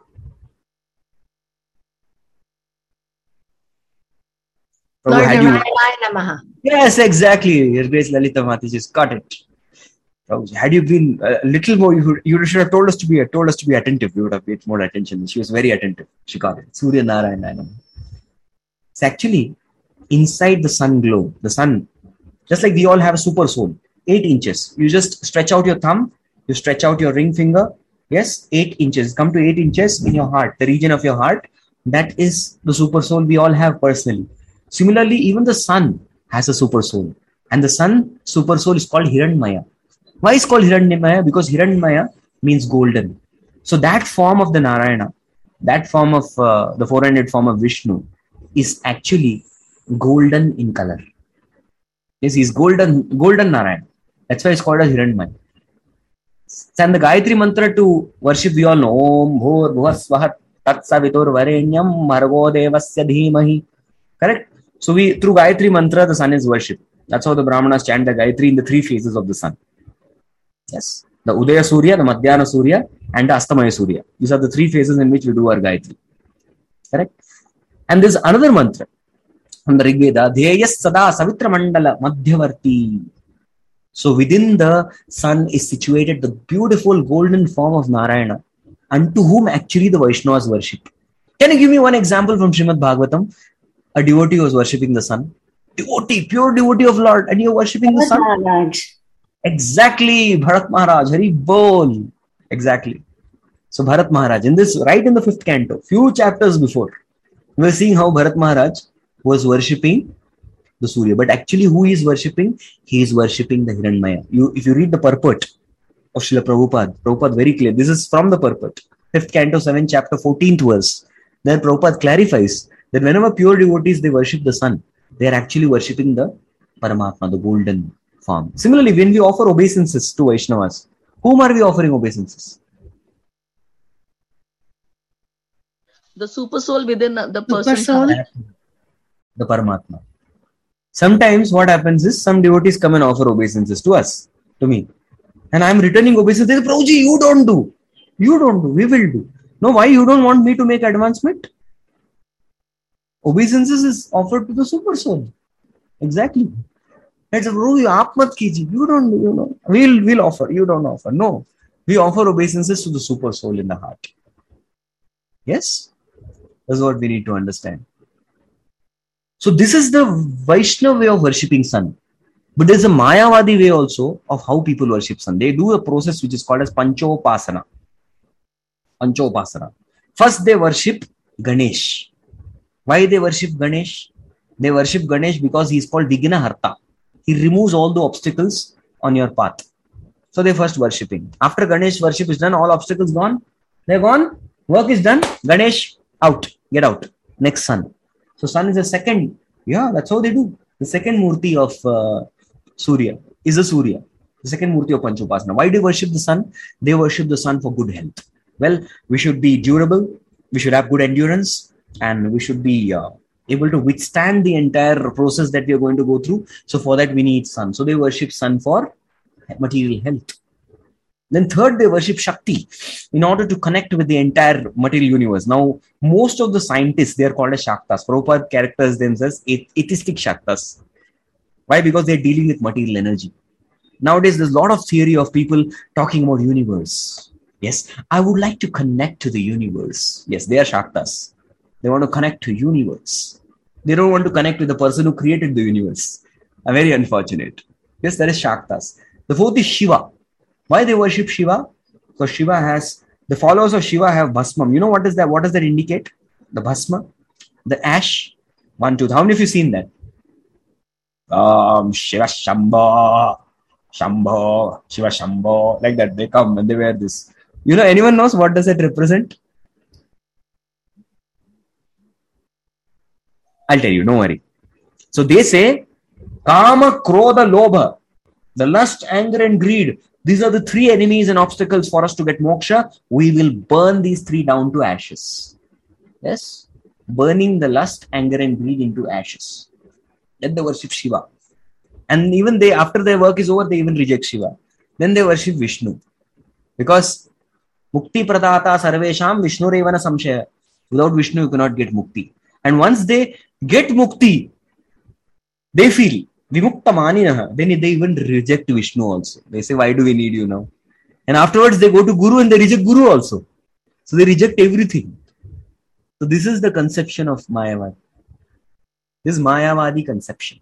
Lord Had you... Namaha. Yes, exactly. Your Grace Lalita Mataji just got it. Had you been a little more, you, you should have told us to be told us to be attentive. We would have paid more attention. She was very attentive. She got it. Surya Narayana. It's actually inside the sun globe. The sun, just like we all have a super soul, eight inches. You just stretch out your thumb. You stretch out your ring finger. Yes, eight inches. Come to eight inches in your heart, the region of your heart. That is the super soul we all have personally. Similarly, even the sun has a super soul. And the sun super soul is called Hiranmaya. Why is it called Hiranyamaya? Because Hiranyamaya means golden. So that form of the Narayana, that form of uh, the four-handed form of Vishnu is actually golden in color. Yes, he's golden, golden Narayana. That's why it's called as Hiranyamaya. And the Gayatri mantra to worship, we all know. Om Bhur Bhuvasvahat Tat Savitur Varenyam Bhargo Devasya Dhimahi. Correct? So we, through Gayatri mantra, the sun is worshipped. That's how the Brahmanas chant the Gayatri in the three phases of the sun. Yes. The Udaya Surya, the Madhyana Surya, and the Astamaya Surya. These are the three phases in which we do our Gayatri. Correct? And there's another mantra from the Rig Veda. Dheyas Sada Savitra Mandala Madhyavarti. So within the sun is situated the beautiful golden form of Narayana, unto whom actually the Vaishnavas worship. Can you give me one example from Srimad Bhagavatam? A devotee was worshipping the sun. Devotee, pure devotee of Lord, and you're worshipping the sun? Maharaj. Exactly, Bharat Maharaj, Hari Bol. Exactly. So Bharat Maharaj, in this, right in the fifth canto, few chapters before, we were seeing how Bharat Maharaj was worshipping the Surya. But actually, who he is worshipping? He is worshipping the Hiranyamaya. You, if you read the purport of Srila Prabhupada, Prabhupada very clear. This is from the purport, fifth canto, seventh chapter, fourteenth verse. There Prabhupada clarifies that whenever pure devotees, they worship the sun, they are actually worshipping the Paramatma, the golden form. Similarly, when we offer obeisances to Vaishnavas, whom are we offering obeisances? The super soul within the person. soul. The Paramatma. Sometimes what happens is some devotees come and offer obeisances to us, to me. And I am returning obeisances. Prabhuji, you don't do. You don't do. We will do. No, why you don't want me to make advancement? Obeisances is offered to the super soul. Exactly. It's a Prabhu, aap mat kiji. You don't do, you know. We'll, we'll offer. You don't offer. No. We offer obeisances to the super soul in the heart. Yes? That's what we need to understand. So this is the Vaishnava way of worshipping sun. But there's a Mayavadi way also of how people worship sun. They do a process which is called as Panchopasana. Panchopasana. First they worship Ganesh. Why they worship Ganesh? They worship Ganesh because he is called Vighna Harta. He removes all the obstacles on your path. So they first worship him. After Ganesh worship is done, all obstacles gone. They're gone. Work is done. Ganesh out. Get out. Next sun. So sun is the second. Yeah, that's how they do. The second murti of uh, Surya is a Surya. The second murti of Panchopasana. Why do they worship the sun? They worship the sun for good health. Well, we should be durable. We should have good endurance. And we should be uh, able to withstand the entire process that we are going to go through. So for that, we need sun. So they worship sun for material health. Then third, they worship Shakti in order to connect with the entire material universe. Now, most of the scientists, they are called as Shaktas. Prabhupada characterizes themselves as atheistic Shaktas. Why? Because they are dealing with material energy. Nowadays, there's a lot of theory of people talking about universe. Yes, I would like to connect to the universe. Yes, they are Shaktas. They want to connect to universe. They don't want to connect with the person who created the universe. I'm very unfortunate. Yes, that is Shaktas. The fourth is Shiva. Why they worship Shiva? Because Shiva has, the followers of Shiva have Bhasmam. You know what is that? What does that indicate? The Bhasma, the ash. One, two. How many of you seen that? Um, Shiva Shambho, Shambho, Shiva Shambho. Like that. They come and they wear this. You know, anyone knows what does that represent? I'll tell you, don't worry. So they say, Kama, Krodha, Lobha, the lust, anger and greed. These are the three enemies and obstacles for us to get moksha. We will burn these three down to ashes. Yes? Burning the lust, anger and greed into ashes. Then they worship Shiva. And even they, after their work is over, they even reject Shiva. Then they worship Vishnu. Because Mukti Pradata Sarvesham Vishnu Revana Samshaya. Without Vishnu, you cannot get Mukti. And once they get Mukti, they feel Vimukta Maninaha. Then they even reject Vishnu also. They say, why do we need you now? And afterwards they go to Guru and they reject Guru also. So they reject everything. So this is the conception of Mayavadi. This is Mayavadi conception.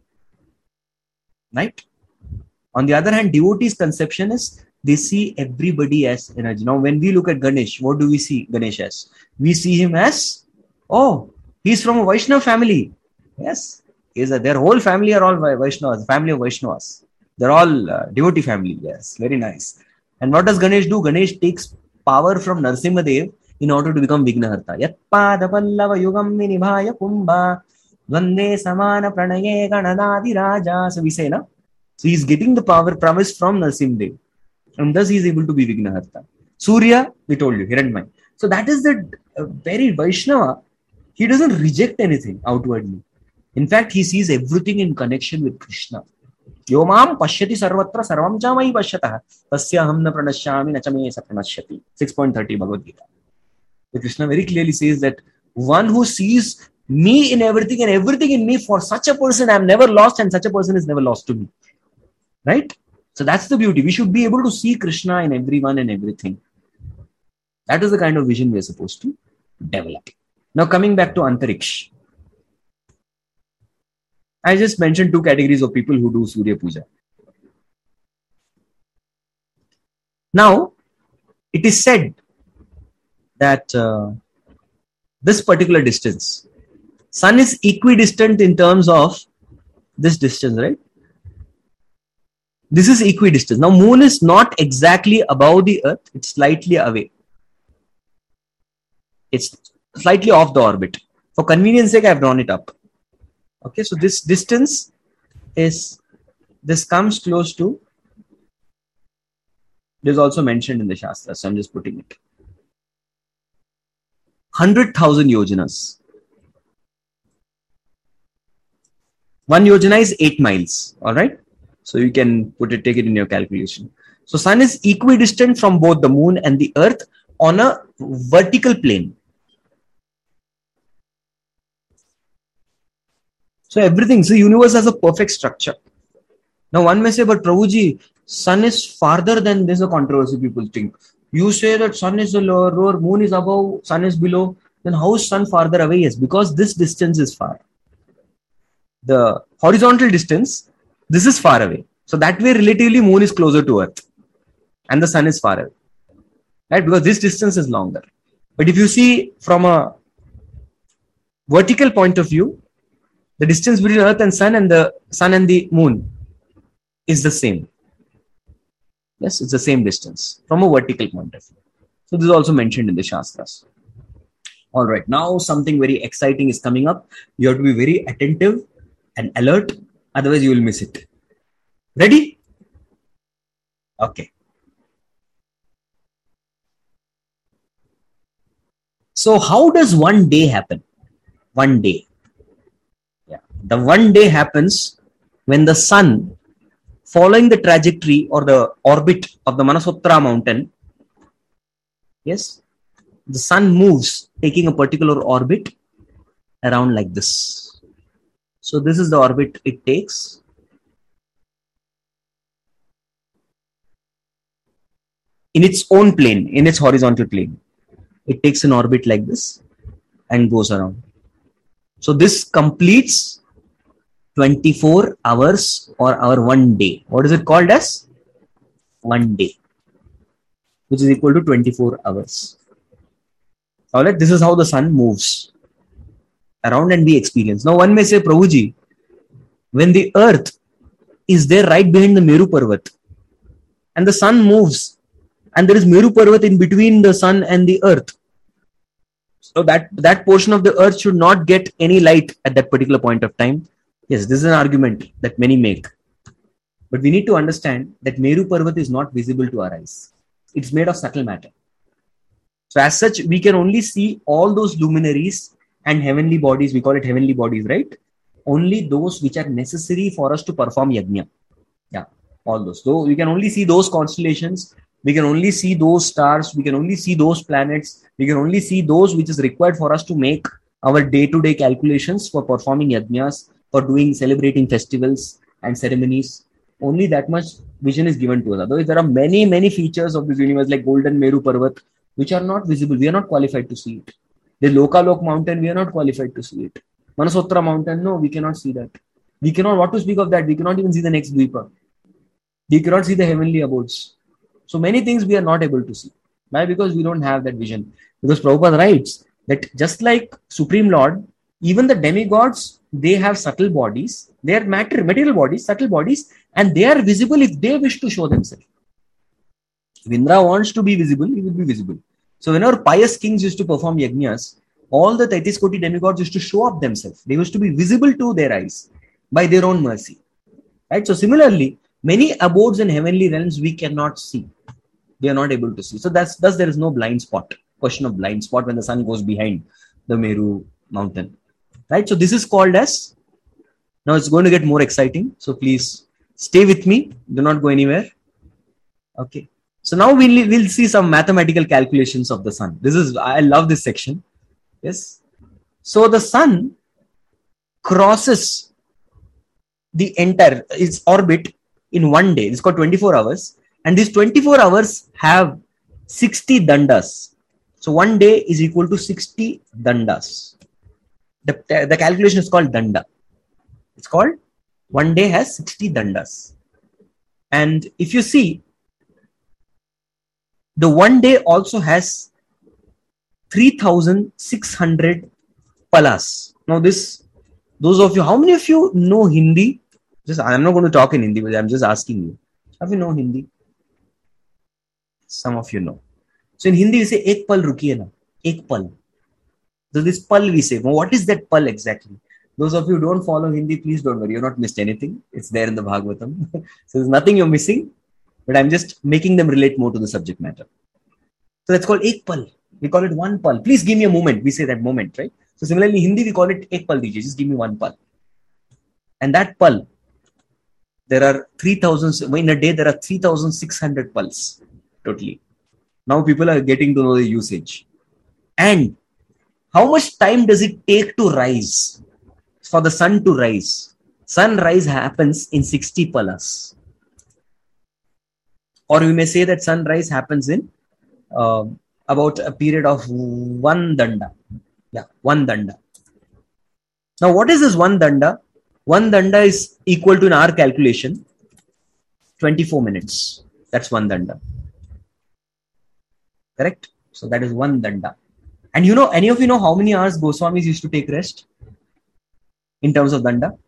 Right? On the other hand, devotees' conception is they see everybody as energy. Now when we look at Ganesh, what do we see Ganesh as? We see him as, oh, he's from a Vaishnava family. Yes. Is that their whole family are all Vaishnavas, family of Vaishnavas. They're all uh, devotee family. Yes, very nice. And what does Ganesh do? Ganesh takes power from Narasimhadev in order to become Vignaharta. Yatpada pallava yugam vinibhaya kumbha dvande samana pranaye ganadadi raja. So we say, na? So he's getting the power promised from Narasimhadev. And thus he is able to be Vignaharta. Surya, we told you, Hiranyamaya. So that is the uh, very Vaishnava. He doesn't reject anything outwardly. In fact, he sees everything in connection with Krishna. Yomam pashyati sarvatra sarvam chamai pashyatah tasya hamna pranashyami nachame sa pranashyati. six point thirty Bhagavad Gita. The Krishna very clearly says that one who sees me in everything and everything in me, for such a person I am never lost and such a person is never lost to me. Right? So that's the beauty. We should be able to see Krishna in everyone and everything. That is the kind of vision we are supposed to develop. Now coming back to Antariksh. I just mentioned two categories of people who do Surya Puja. Now, it is said that uh, this particular distance, sun is equidistant in terms of this distance, right? This is equidistant. Now, moon is not exactly above the earth. It's slightly away. It's slightly off the orbit. For convenience sake, I have drawn it up. Okay, so this distance is, this comes close to, this is also mentioned in the Shastra, so I'm just putting it. one hundred thousand yojanas. One yojana is eight miles, alright? So you can put it, take it in your calculation. So sun is equidistant from both the moon and the earth on a vertical plane. So everything, so the universe has a perfect structure. Now one may say, but Prabhuji, sun is farther than, there's a controversy people think. You say that sun is lower, lower, moon is above, sun is below. Then how is sun farther away? Yes, because this distance is far. The horizontal distance, this is far away. So that way, relatively, moon is closer to earth. And the sun is far away. Right? Because this distance is longer. But if you see from a vertical point of view, the distance between earth and sun and the sun and the moon is the same. Yes, it's the same distance from a vertical point of view. So this is also mentioned in the Shastras. All right, now something very exciting is coming up. You have to be very attentive and alert, otherwise you will miss it. Ready? Okay. So how does one day happen? One day. Yeah. The one day happens when the sun, following the trajectory or the orbit of the Manasotra mountain, yes, the sun moves taking a particular orbit around like this. So this is the orbit it takes. In its own plane, in its horizontal plane. It takes an orbit like this and goes around. So this completes twenty-four hours or our one day. What is it called as? One day. Which is equal to twenty-four hours. Alright, this is how the sun moves around and we experience. Now one may say, Prabhuji, when the earth is there right behind the Meru Parvat and the sun moves and there is Meru Parvat in between the sun and the earth, so that, that portion of the earth should not get any light at that particular point of time. Yes, this is an argument that many make. But we need to understand that Meru Parvat is not visible to our eyes. It's made of subtle matter. So as such, we can only see all those luminaries and heavenly bodies, we call it heavenly bodies, right? Only those which are necessary for us to perform yajna. Yeah, all those. So we can only see those constellations, we can only see those stars, we can only see those planets, we can only see those which is required for us to make our day-to-day calculations for performing yajnas, for doing, celebrating festivals and ceremonies. Only that much vision is given to us. Otherwise, there are many, many features of this universe like Golden Meru Parvat, which are not visible. We are not qualified to see it. The Lokalok mountain, we are not qualified to see it. Manasotra mountain, no, we cannot see that. We cannot, what to speak of that? We cannot even see the next Dvipa. We cannot see the heavenly abodes. So many things we are not able to see. Why? Because we don't have that vision. Because Prabhupada writes that just like Supreme Lord, even the demigods, they have subtle bodies. They are matter, material bodies, subtle bodies, and they are visible if they wish to show themselves. If Indra wants to be visible, he will be visible. So whenever pious kings used to perform yajnas, all the Taitis Koti demigods used to show up themselves. They used to be visible to their eyes by their own mercy. Right? So similarly, many abodes in heavenly realms we cannot see. We are not able to see. So that's thus there is no blind spot. Question of blind spot when the sun goes behind the Meru mountain. Right? So this is called as, now it's going to get more exciting. So please stay with me. Do not go anywhere. Okay. So now we'll, we'll see some mathematical calculations of the sun. This is, I love this section. Yes. So the sun crosses the entire, its orbit in one day. It's called twenty-four hours. And these twenty-four hours have sixty dandas. So one day is equal to sixty dandas. The, the calculation is called danda. It's called, one day has sixty dandas. And if you see, the one day also has three thousand six hundred palas. Now this, those of you, how many of you know Hindi Just I'm not going to talk in Hindi, but I'm just asking you. Have you know Hindi? Some of you know. So in Hindi we say ek pal rukiye na. Ek pal. So this pal we say. Well, what is that pal exactly? Those of you who don't follow Hindi, please don't worry. You're not missed anything. It's there in the Bhagavatam. So there's nothing you're missing. But I'm just making them relate more to the subject matter. So that's called ek pal. We call it one pal. Please give me a moment. We say that moment, right? So similarly, in Hindi, we call it ek pal dijiye. Just give me one pal. And that pal, there are three thousand, in a day, there are three thousand six hundred pals totally. Now people are getting to know the usage. And how much time does it take to rise? For the sun to rise. Sunrise happens in sixty palas. Or we may say that sunrise happens in uh, about a period of one danda. Yeah, one danda. Now, what is this one danda? One danda is equal to, in our calculation, twenty-four minutes. That's one danda. Correct? So that is one danda. And you know, any of you know how many hours Goswamis used to take rest? In terms of danda?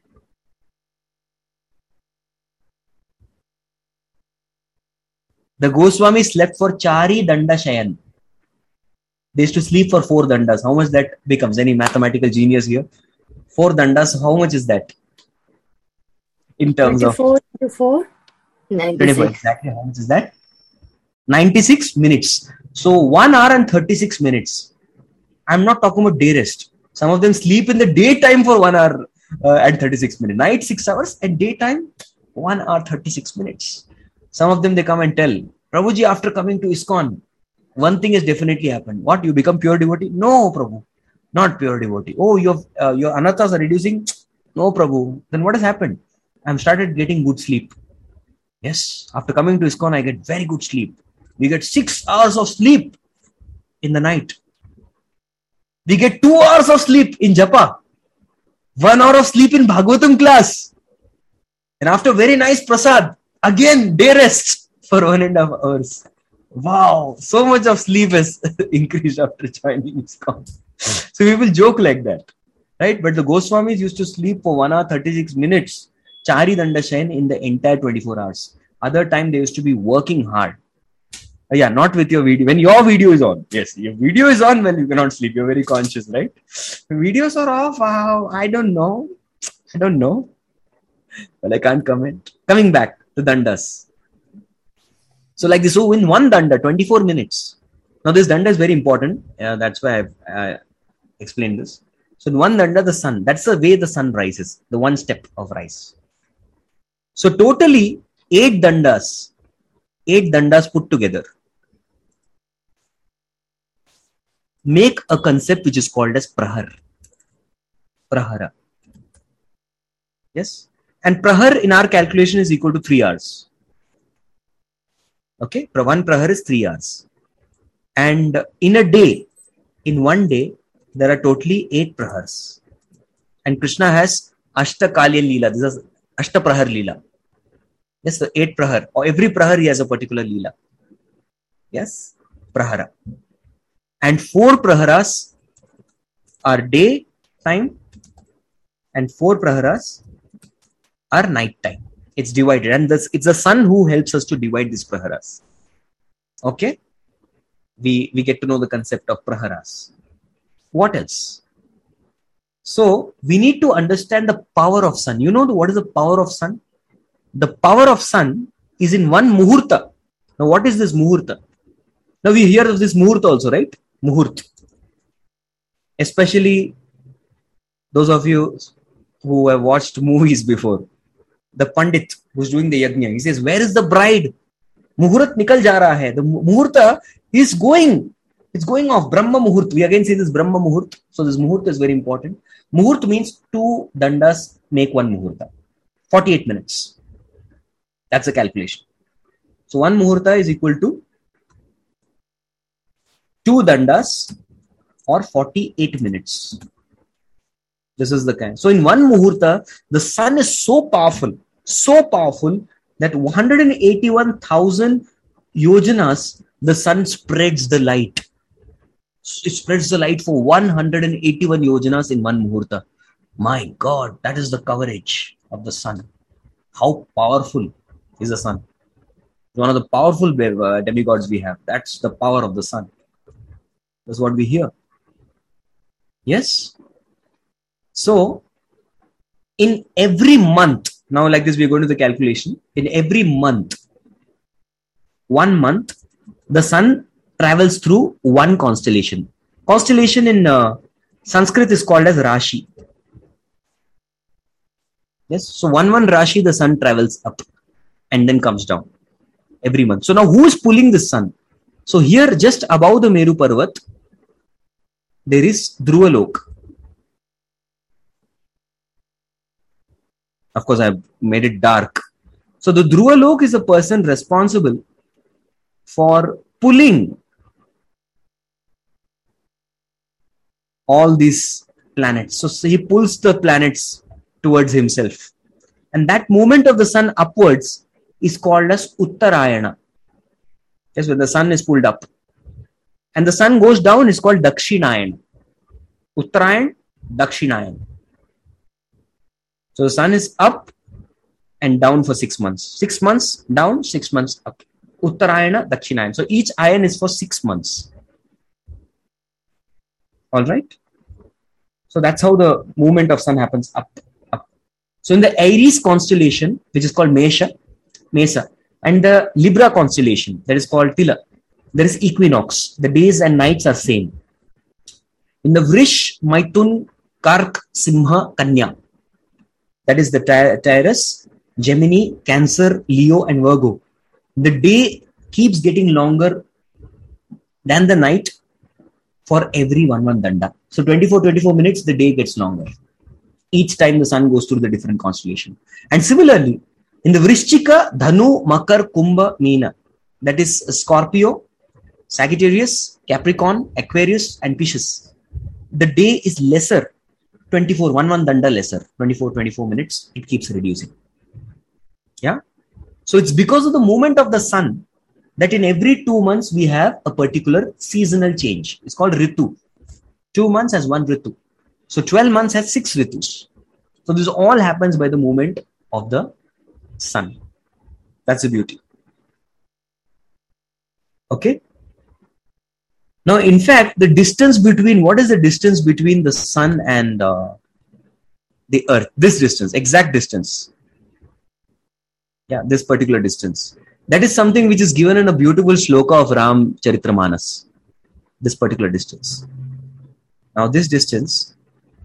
The Goswami slept for chari danda shayan. They used to sleep for four dandas. How much that becomes? Any mathematical genius here? Four dandas, how much is that? In terms twenty-four of... twenty-four twenty-four, exactly. How much is that? ninety-six minutes. So one hour and thirty-six minutes. I'm not talking about day rest. Some of them sleep in the daytime for one hour uh, and thirty-six minutes. Night, six hours, and daytime, one hour, thirty-six minutes. Some of them, they come and tell, Prabhuji, after coming to ISKCON, one thing has definitely happened. What? You become pure devotee? No, Prabhu. Not pure devotee. Oh, your, uh, your anathas are reducing? No, Prabhu. Then what has happened? I've started getting good sleep. Yes, after coming to ISKCON, I get very good sleep. We get six hours of sleep in the night. We get two hours of sleep in Japa. One hour of sleep in Bhagavatam class. And after very nice prasad, again day rest for one and a half hours. Wow, so much of sleep has increased after joining ISKCON. So people joke like that, right? But the Goswamis used to sleep for one hour, thirty-six minutes, chari danda shayan in the entire twenty-four hours. Other time they used to be working hard. Uh, yeah, not with your video. When your video is on. Yes, your video is on when you cannot sleep. You're very conscious, right? Videos are off. Wow, I don't know. I don't know. Well, I can't comment. Coming back to dandas. So like this, so in one danda, twenty-four minutes. Now this danda is very important. Uh, that's why I've uh, explained this. So in one danda, the sun, that's the way the sun rises, the one step of rise. So totally eight dandas, eight dandas put together make a concept which is called as prahar. Prahara. Yes. And prahar in our calculation is equal to three hours. Okay. One prahar is three hours. And in a day, in one day, there are totally eight prahars. And Krishna has Ashta Kalya Leela. This is Ashta Prahar Leela. Yes, the eight prahar. Or every prahar he has a particular Leela. Yes, prahara. And four praharas are day time and four praharas are night time. It's divided. And this, it's the sun who helps us to divide these praharas. Okay? We, we get to know the concept of praharas. What else? So, we need to understand the power of sun. You know what is the power of sun? The power of sun is in one muhurta. Now, what is this muhurta? Now, we hear of this muhurta also, right? Muhurt. Especially those of you who have watched movies before. The Pandit who's doing the yajna, he says, where is the bride? Muhurat nikal ja raha hai. The muhurta is going. It's going off. Brahma muhurt. We again say this Brahma muhurt. So this muhurt is very important. Muhurt means two dandas make one muhurta. forty-eight minutes. That's the calculation. So one muhurta is equal to two dandas or forty-eight minutes. This is the kind. So in one muhurta, the sun is so powerful, so powerful that one hundred eighty-one thousand yojanas, the sun spreads the light. It spreads the light for one hundred eighty-one yojanas in one muhurta. My God, that is the coverage of the sun. How powerful is the sun? One of the powerful uh, demigods we have. That's the power of the sun. That's what we hear. Yes? So, in every month, now like this, we're going to the calculation. In every month, one month, the sun travels through one constellation. Constellation in uh, Sanskrit is called as Rashi. Yes, so one one Rashi, the sun travels up and then comes down every month. So now who is pulling the sun? So here, just above the Meru Parvat, there is Dhruvalok. Of course, I've made it dark. So the Dhruvalok is a person responsible for pulling all these planets. So, so he pulls the planets towards himself. And that movement of the sun upwards is called as Uttarayana. Yes, when the sun is pulled up. And the sun goes down is called Dakshinayana. Uttarayan, Dakshinayana. So the sun is up and down for six months. Six months down, six months up. Uttarayana, Dakshinayana. So each ayan is for six months. Alright? So that's how the movement of sun happens up, up. So in the Aries constellation, which is called Mesha, Mesa, and the Libra constellation, that is called Tila, there is equinox. The days and nights are same. In the Vrish, Maithun, Kark, Simha, Kanya, that is the Taurus, Gemini, Cancer, Leo, and Virgo. The day keeps getting longer than the night for every one one danda. So twenty-four, twenty-four minutes, the day gets longer. Each time the sun goes through the different constellation. And similarly, in the Vrishchika, Dhanu, Makar, Kumbha, Meena, that is Scorpio, Sagittarius, Capricorn, Aquarius, and Pisces, the day is lesser. twenty-four, one one danda lesser. twenty-four, twenty-four minutes, it keeps reducing. Yeah. So it's because of the movement of the sun that in every two months we have a particular seasonal change. It's called Ritu. Two months has one Ritu. So twelve months has six Ritus. So this all happens by the movement of the sun. That's the beauty. Okay. Now, in fact, the distance between, what is the distance between the sun and uh, the earth? This distance, exact distance. Yeah, this particular distance. That is something which is given in a beautiful shloka of Ram Charitramanas. This particular distance. Now, this distance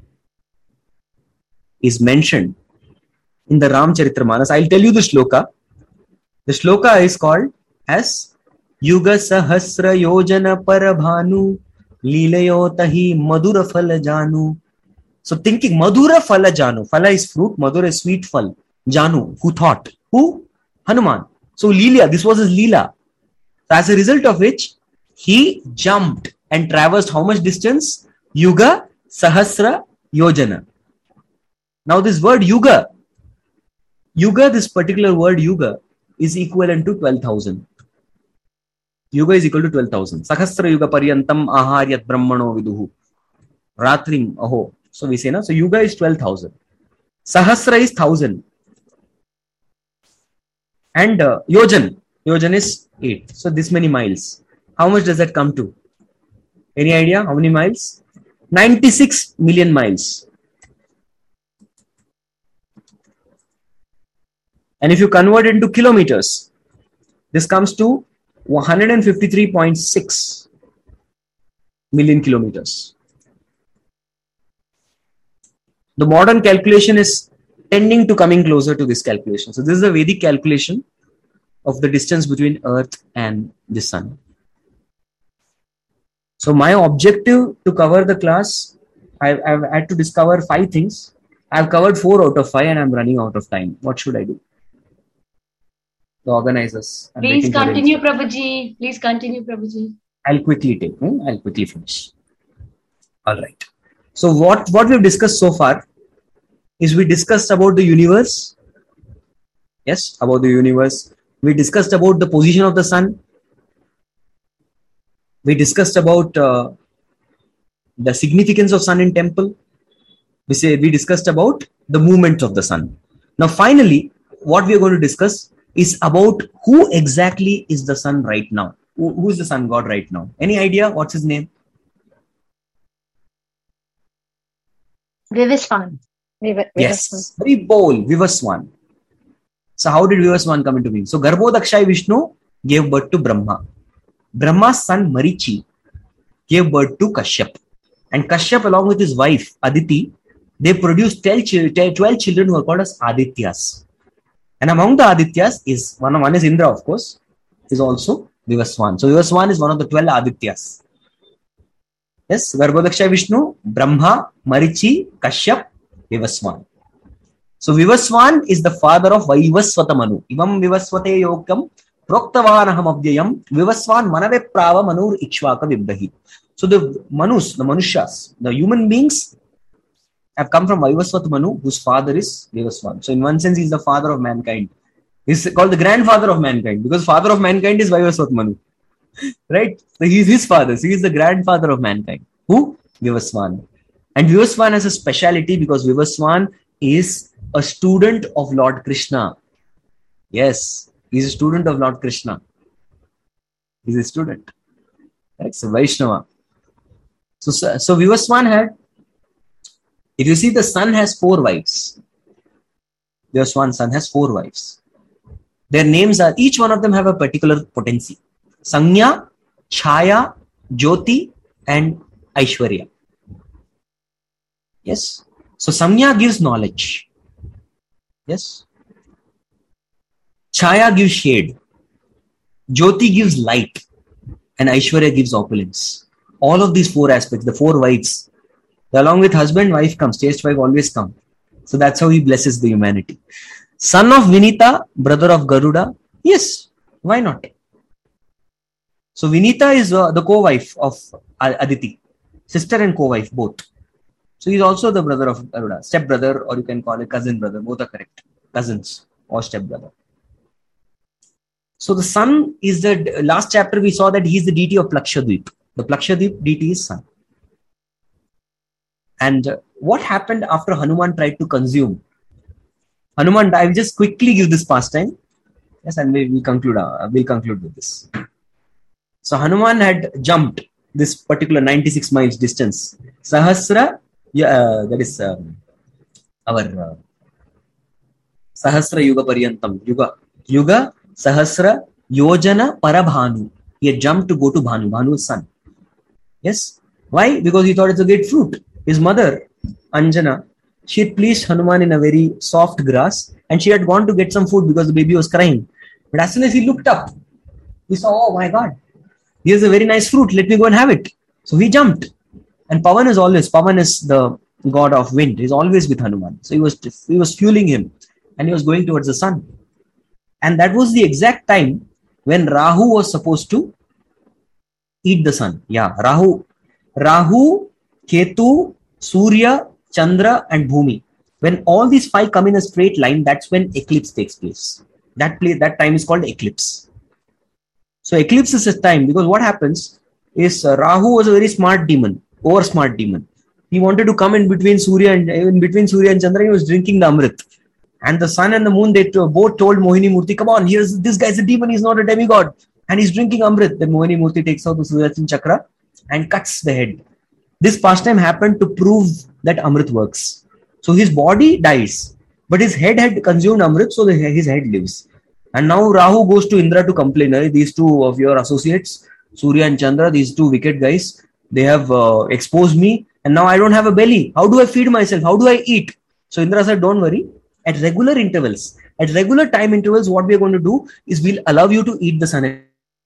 is mentioned in the Ram Charitramanas. I'll tell you the shloka. The shloka is called as Yuga Sahasra Yojana Parabhanu Lilayo Tahi Madura Phala Janu. So thinking Madura Phala Janu. Phala is fruit, Madura is sweet phal. Janu, who thought? Who? Hanuman. So Leela, this was his Leela. So as a result of which, he jumped and traversed how much distance? Yuga Sahasra Yojana. Now this word Yuga, Yuga, this particular word Yuga is equivalent to twelve thousand. Yuga is equal to twelve thousand. Sahasra Yuga Paryantam Aharyat Brahmano Viduhu. Ratrim Aho. So we say, na? So Yuga is twelve thousand. Sahasra is one thousand. And uh, Yojan. Yojan is eight. So this many miles. How much does that come to? Any idea? How many miles? ninety-six million miles. And if you convert it into kilometers, this comes to one hundred fifty-three point six million kilometers. The modern calculation is tending to coming closer to this calculation. So this is the Vedic calculation of the distance between Earth and the Sun. So my objective to cover the class, I've, I've had to discover five things. I've covered four out of five and I'm running out of time. What should I do? The organizers. I'm Please continue, Prabhuji. Please continue, Prabhuji. I'll quickly take. Hmm? I'll quickly finish. All right. So what, what we've discussed so far is we discussed about the universe. Yes, about the universe. We discussed about the position of the sun. We discussed about uh, the significance of sun in temple. We say we discussed about the movement of the sun. Now finally, what we are going to discuss is about who exactly is the sun right now. Who, who is the sun god right now? Any idea? What's his name? Vivaswan. Viva- Yes, very bold, Vivaswan. So how did Vivaswan come into being? So Garbhodakshai Vishnu gave birth to Brahma. Brahma's son Marichi gave birth to Kashyap. And Kashyap, along with his wife Aditi, they produced twelve children who are called as Adityas. And among the Adityas is one, one is Indra, of course, is also Vivaswan. So Vivaswan is one of the twelve Adityas. Yes, Garbhodakshai Vishnu, Brahma, Marichi, Kashyap, Vivaswan. So Vivaswan is the father of Vaivasvata Manu. Ivam Vivasvate Yogam Proktavanaham Abhyayam Vivaswan Manave Prava Manur Ikshvaka Vibdahi. So the Manus, the Manushas, the human beings have come from Vaivasvata Manu, whose father is Vivaswan. So in one sense, he is the father of mankind. He's called the grandfather of mankind because father of mankind is Vaivasvata Manu. Right? So he is his father. So he is the grandfather of mankind. Who? Vivaswan. And Vivaswan has a speciality because Vivaswan is a student of Lord Krishna. Yes, he is a student of Lord Krishna. He is a student. Right? So Vaishnava. So, so Vivaswan had, if you see, the sun has four wives. Vivaswan's son has four wives. Their names are, each one of them have a particular potency. Sanya, Chaya, Jyoti, and Aishwarya. Yes. So Sanya gives knowledge. Yes. Chaya gives shade. Jyoti gives light. And Aishwarya gives opulence. All of these four aspects, the four wives, along with husband, wife comes. Chaste wife always comes. So that's how he blesses the humanity. Son of Vinita, brother of Garuda. Yes. Why not? So Vinita is uh, the co-wife of Aditi. Sister and co-wife, both. So he's also the brother of Garuda. Step-brother, or you can call it cousin brother. Both are correct. Cousins or step-brother. So the sun is the, last chapter we saw that he is the deity of Plakshadweep. The Plakshadweep deity is sun. And uh, what happened after Hanuman tried to consume? Hanuman, I will just quickly give this pastime. Yes, and we will conclude, uh, we'll conclude with this. So Hanuman had jumped this particular ninety-six miles distance. Sahasra, yeah, uh, that is um, our uh, Sahasra Yuga Paryantam. Yuga, Yuga, Sahasra, Yojana, Parabhanu. He had jumped to go to Bhanu, Bhanu's son. Yes. Why? Because he thought it's a great fruit. His mother, Anjana, she had placed Hanuman in a very soft grass and she had gone to get some food because the baby was crying. But as soon as he looked up, he saw, oh my God, here's a very nice fruit. Let me go and have it. So he jumped. And Pavan is always, Pavan is the god of wind. He's always with Hanuman. So he was, he was fueling him and he was going towards the sun. And that was the exact time when Rahu was supposed to eat the sun. Yeah, Rahu. Rahu, Ketu, Surya, Chandra and Bhumi. When all these five come in a straight line, that's when eclipse takes place. That place, that time is called eclipse. So eclipse is a time because what happens is uh, Rahu was a very smart demon, over smart demon. He wanted to come in between Surya and in between Surya and Chandra. He was drinking the Amrit. And the sun and the moon, they both told Mohini Murthy, come on, here's this guy's a demon, he's not a demigod. And he's drinking Amrit. Then Mohini Murthy takes out the Sudarshan Chakra and cuts the head. This pastime happened to prove that Amrit works. So his body dies, but his head had consumed Amrit, so the, his head lives. And now Rahu goes to Indra to complain. Hey, these two of your associates, Surya and Chandra, these two wicked guys, they have uh, exposed me and now I don't have a belly. How do I feed myself? How do I eat? So Indra said, don't worry. At regular intervals, at regular time intervals, what we are going to do is we'll allow you to eat the sun.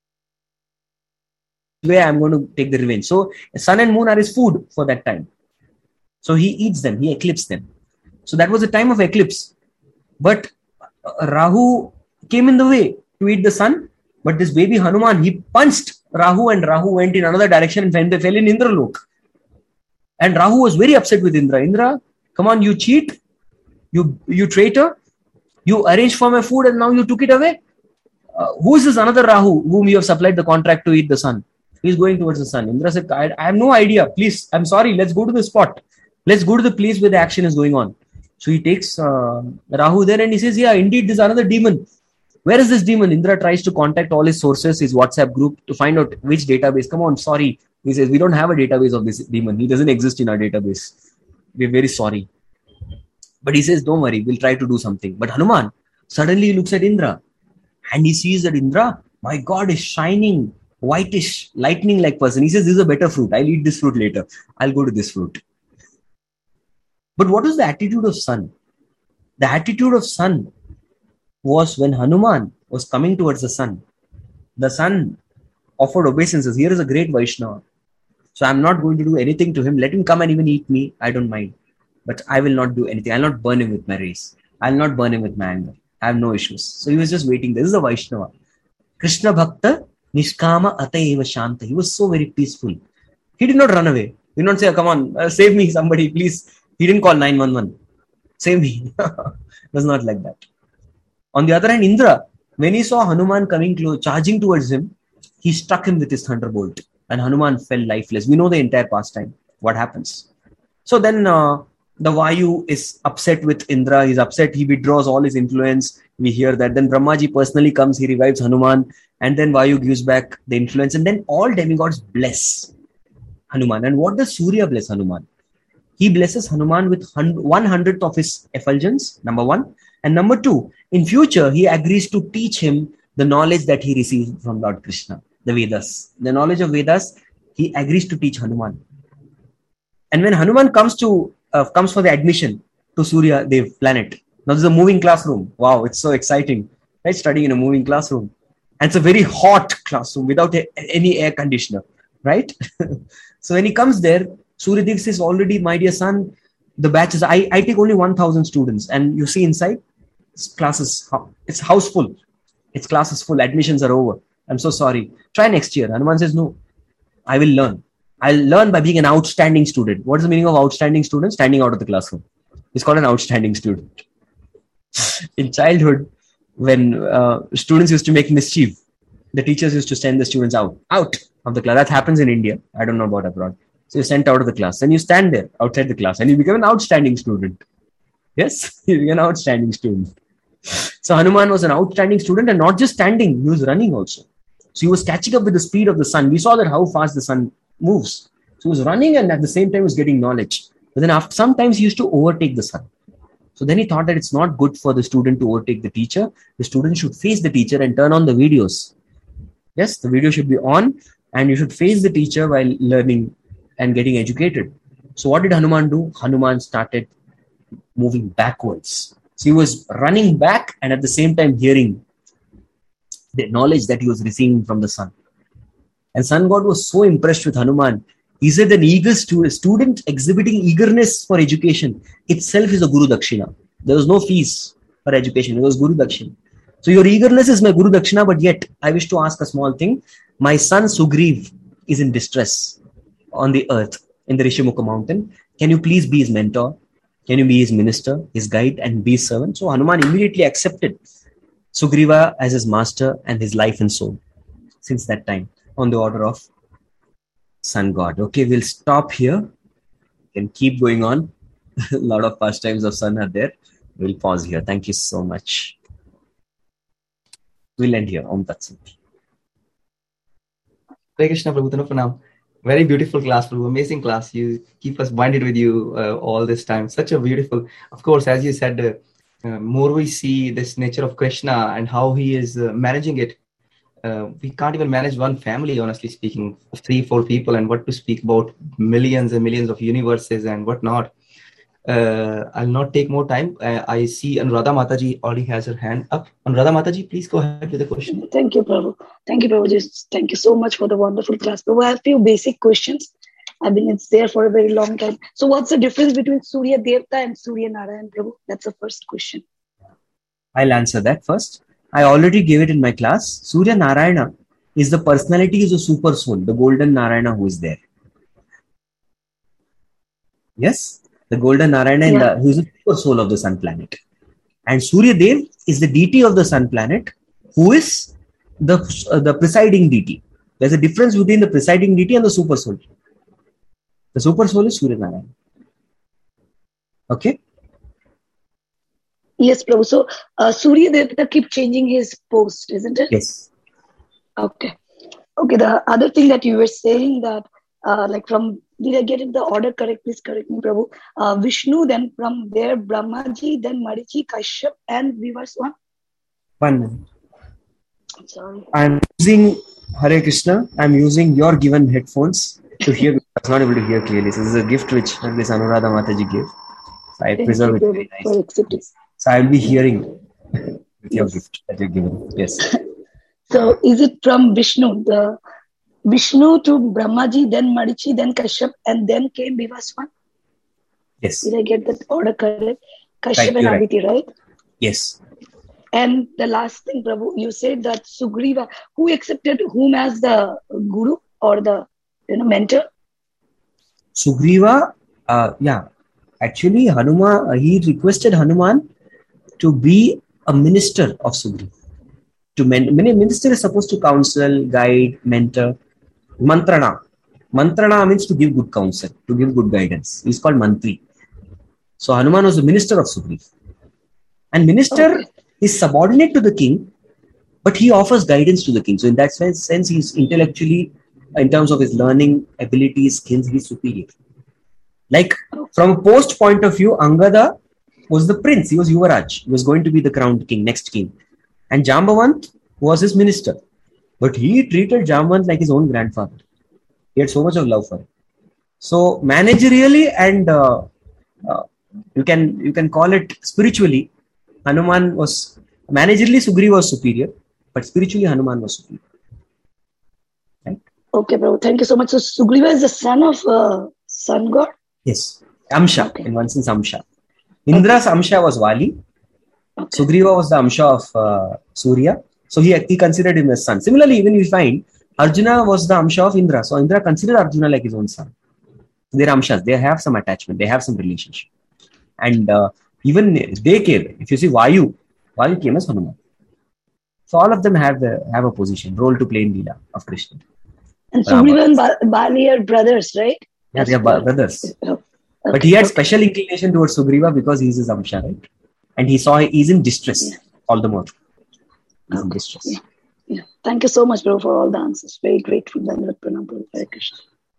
Way I'm going to take the revenge. So sun and moon are his food for that time. So he eats them, he eclipses them. So that was the time of eclipse. But uh, Rahu came in the way to eat the sun. But this baby Hanuman, he punched Rahu and Rahu went in another direction and they fell in Indralok. And Rahu was very upset with Indra. Indra, come on, you cheat. You, you traitor. You arranged for my food and now you took it away. Uh, who is this another Rahu whom you have supplied the contract to eat the sun? He is going towards the sun. Indra said, I, I have no idea. Please, I'm sorry. Let's go to the spot. Let's go to the place where the action is going on. So he takes uh, Rahu there and he says, yeah, indeed, there's another demon. Where is this demon? Indra tries to contact all his sources, his WhatsApp group, to find out which database. Come on, sorry. He says, we don't have a database of this demon. He doesn't exist in our database. We're very sorry. But he says, don't worry, we'll try to do something. But Hanuman suddenly looks at Indra and he sees that Indra, my God, is shining, whitish, lightning-like person. He says, this is a better fruit. I'll eat this fruit later. I'll go to this fruit. But what was the attitude of sun? The attitude of sun was when Hanuman was coming towards the sun. The sun offered obeisances. Here is a great Vaishnava. So I'm not going to do anything to him. Let him come and even eat me. I don't mind. But I will not do anything. I'll not burn him with my race. I'll not burn him with my anger. I have no issues. So he was just waiting. This is a Vaishnava. Krishna Bhakta Nishkama Atayeva Shanta. He was so very peaceful. He did not run away. He did not say, come on, uh, save me, somebody, please. He didn't call nine one one. Save me. It was not like that. On the other hand, Indra, when he saw Hanuman coming close, charging towards him, he struck him with his thunderbolt and Hanuman fell lifeless. We know the entire pastime. What happens? So then uh, the Vayu is upset with Indra. He's upset. He withdraws all his influence. We hear that. Then Brahmaji personally comes. He revives Hanuman. And then Vayu gives back the influence. And then all demigods bless Hanuman. And what does Surya bless Hanuman? He blesses Hanuman with one hundredth of his effulgence, number one. And number two, in future, he agrees to teach him the knowledge that he received from Lord Krishna, the Vedas. The knowledge of Vedas, he agrees to teach Hanuman. And when Hanuman comes to uh, comes for the admission to Surya Dev planet, now this is a moving classroom. Wow, it's so exciting, right? Studying in a moving classroom. And it's a very hot classroom without a, any air conditioner, right? So when he comes there, Surya Dev says, already, my dear son, the batch is, I, I take only one thousand students. And you see inside, it's classes, it's house full. Its class is full. Admissions are over. I'm so sorry. Try next year. Hanuman says, no, I will learn. I'll learn by being an outstanding student. What is the meaning of outstanding student? Standing out of the classroom. It's called an outstanding student. In childhood, when uh, students used to make mischief, the teachers used to send the students out, out of the class. That happens in India. I don't know about abroad. So you're sent out of the class and you stand there outside the class and you become an outstanding student. Yes, you become an outstanding student. So Hanuman was an outstanding student and not just standing, he was running also. So he was catching up with the speed of the sun. We saw that how fast the sun moves. So he was running and at the same time was getting knowledge. But then after sometimes he used to overtake the sun. So then he thought that it's not good for the student to overtake the teacher. The student should face the teacher and turn on the videos. Yes, the video should be on and you should face the teacher while learning and getting educated. So what did Hanuman do? Hanuman started moving backwards. So he was running back and at the same time hearing the knowledge that he was receiving from the sun. And Sun God was so impressed with Hanuman. He said an eager stu- student exhibiting eagerness for education itself is a Guru Dakshina. There was no fees for education. It was Guru Dakshina. So your eagerness is my Guru Dakshina, but yet I wish to ask a small thing. My son Sugriv is in distress on the earth in the Rishimukha mountain. Can you please be his mentor? Can you be his minister, his guide and be his servant? So Hanuman immediately accepted Sugriva as his master and his life and soul since that time on the order of Sun God. Okay, we'll stop here and keep going on. A lot of pastimes of sun are there. We'll pause here. Thank you so much. We'll end here. Om Tat Sat. Hare Krishna, Prabhu. Tana Pranam. Very beautiful class, Prabhu. Amazing class. You keep us bonded with you uh, all this time. Such a beautiful, of course, as you said, uh, uh, more we see this nature of Krishna and how he is uh, managing it. Uh, we can't even manage one family, honestly speaking, of three, four people, and what to speak about millions and millions of universes and whatnot. Uh, I'll not take more time. Uh, I see Anuradha Mataji already has her hand up. Anuradha Mataji, please go ahead with the question. Thank you, Prabhu. Thank you, Prabhu. Just thank you so much for the wonderful class. Prabhu, I have a few basic questions. I've been it's there for a very long time. So what's the difference between Surya Devta and Surya Narayan, Prabhu? That's the first question. I'll answer that first. I already gave it in my class. Surya Narayana is the personality, is a super soul, the golden Narayana who is there. Yes, the golden Narayana yeah. who is the super soul of the sun planet. And Surya Dev is the deity of the sun planet who is the, uh, the presiding deity. There's a difference between the presiding deity and the super soul. The super soul is Surya Narayana. Okay. Yes, Prabhu. So uh, Surya Devata keep changing his post, isn't it? Yes. Okay. Okay. The other thing that you were saying that, uh, like from, did I get it the order correct? Please correct me, Prabhu. Uh, Vishnu, then from there Brahmaji, then Marichi, Kashyap, and Vivaswan. One minute. I'm sorry. I'm using Hare Krishna. I'm using your given headphones to hear. I was not able to hear clearly. So this is a gift which this Anuradha Mataji gave. So I Thank preserve you, it Prabhu, very for nicely. accepting. So I'll be hearing with your Yes. gift that you've given. Yes. So is it from Vishnu, the Vishnu to Brahmaji, then Marichi, then Kashyap, and then came Vivaswan? Yes. Did I get that order correct? Kashyap Right, and you're right. Aditi, right? Yes. And the last thing, Prabhu, you said that Sugriva, who accepted whom as the guru or the you know mentor? Sugriva, uh, yeah. Actually, Hanuman, uh, he requested Hanuman to be a minister of Sugriva. To men- many minister is supposed to counsel, guide, mentor. Mantrana. Mantrana means to give good counsel, to give good guidance. He's called Mantri. So Hanuman was the minister of Sugriva. And minister Okay. is subordinate to the king, but he offers guidance to the king. So in that sense, sense he's intellectually, in terms of his learning, abilities, skills, he's superior. Like from a post point of view, Angada was the prince. He was Yuvaraj. He was going to be the crowned king, next king. And Jambavant was his minister. But he treated Jambavant like his own grandfather. He had so much of love for him. So managerially and uh, uh, you can you can call it spiritually, Hanuman was managerially Sugriva was superior, but spiritually Hanuman was superior. Right? Okay, Prabhu. Thank you so much. So Sugriva is the son of uh, sun god? Yes. Amsha. Okay. In one sense, Amsha. Indra's Amsha was Vali. Okay. Sugriva was the Amsha of uh, Surya. So he, he considered him as son. Similarly, even we find Arjuna was the Amsha of Indra. So Indra considered Arjuna like his own son. They're Amshas. They have some attachment. They have some relationship. And uh, even they came. If you see Vayu, Vayu came as Hanuman. So all of them have a, have a position, role to play in Leela of Krishna. And Rama. Sugriva and ba- Bali are brothers, right? Yeah, they are brothers. Okay. But he had special inclination towards Sugriva because he's his Amsha, right? And he saw he's in distress Yeah. all the more. He's in Okay. distress. Yeah. Yeah. Thank you so much, bro, for all the answers. Very grateful. Dandavat pranam, Prabhu. Hare Krishna.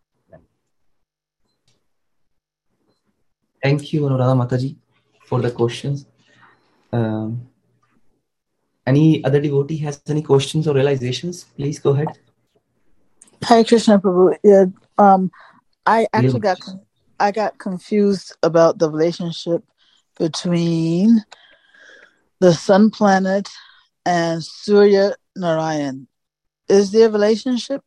Thank you, Anuradha Mataji, for the questions. Um, any other devotee has any questions or realizations? Please go ahead. Hare Krishna Prabhu. Yeah, um, I actually Yeah. got con- I got confused about the relationship between the sun planet and Surya Narayan. Is there a relationship?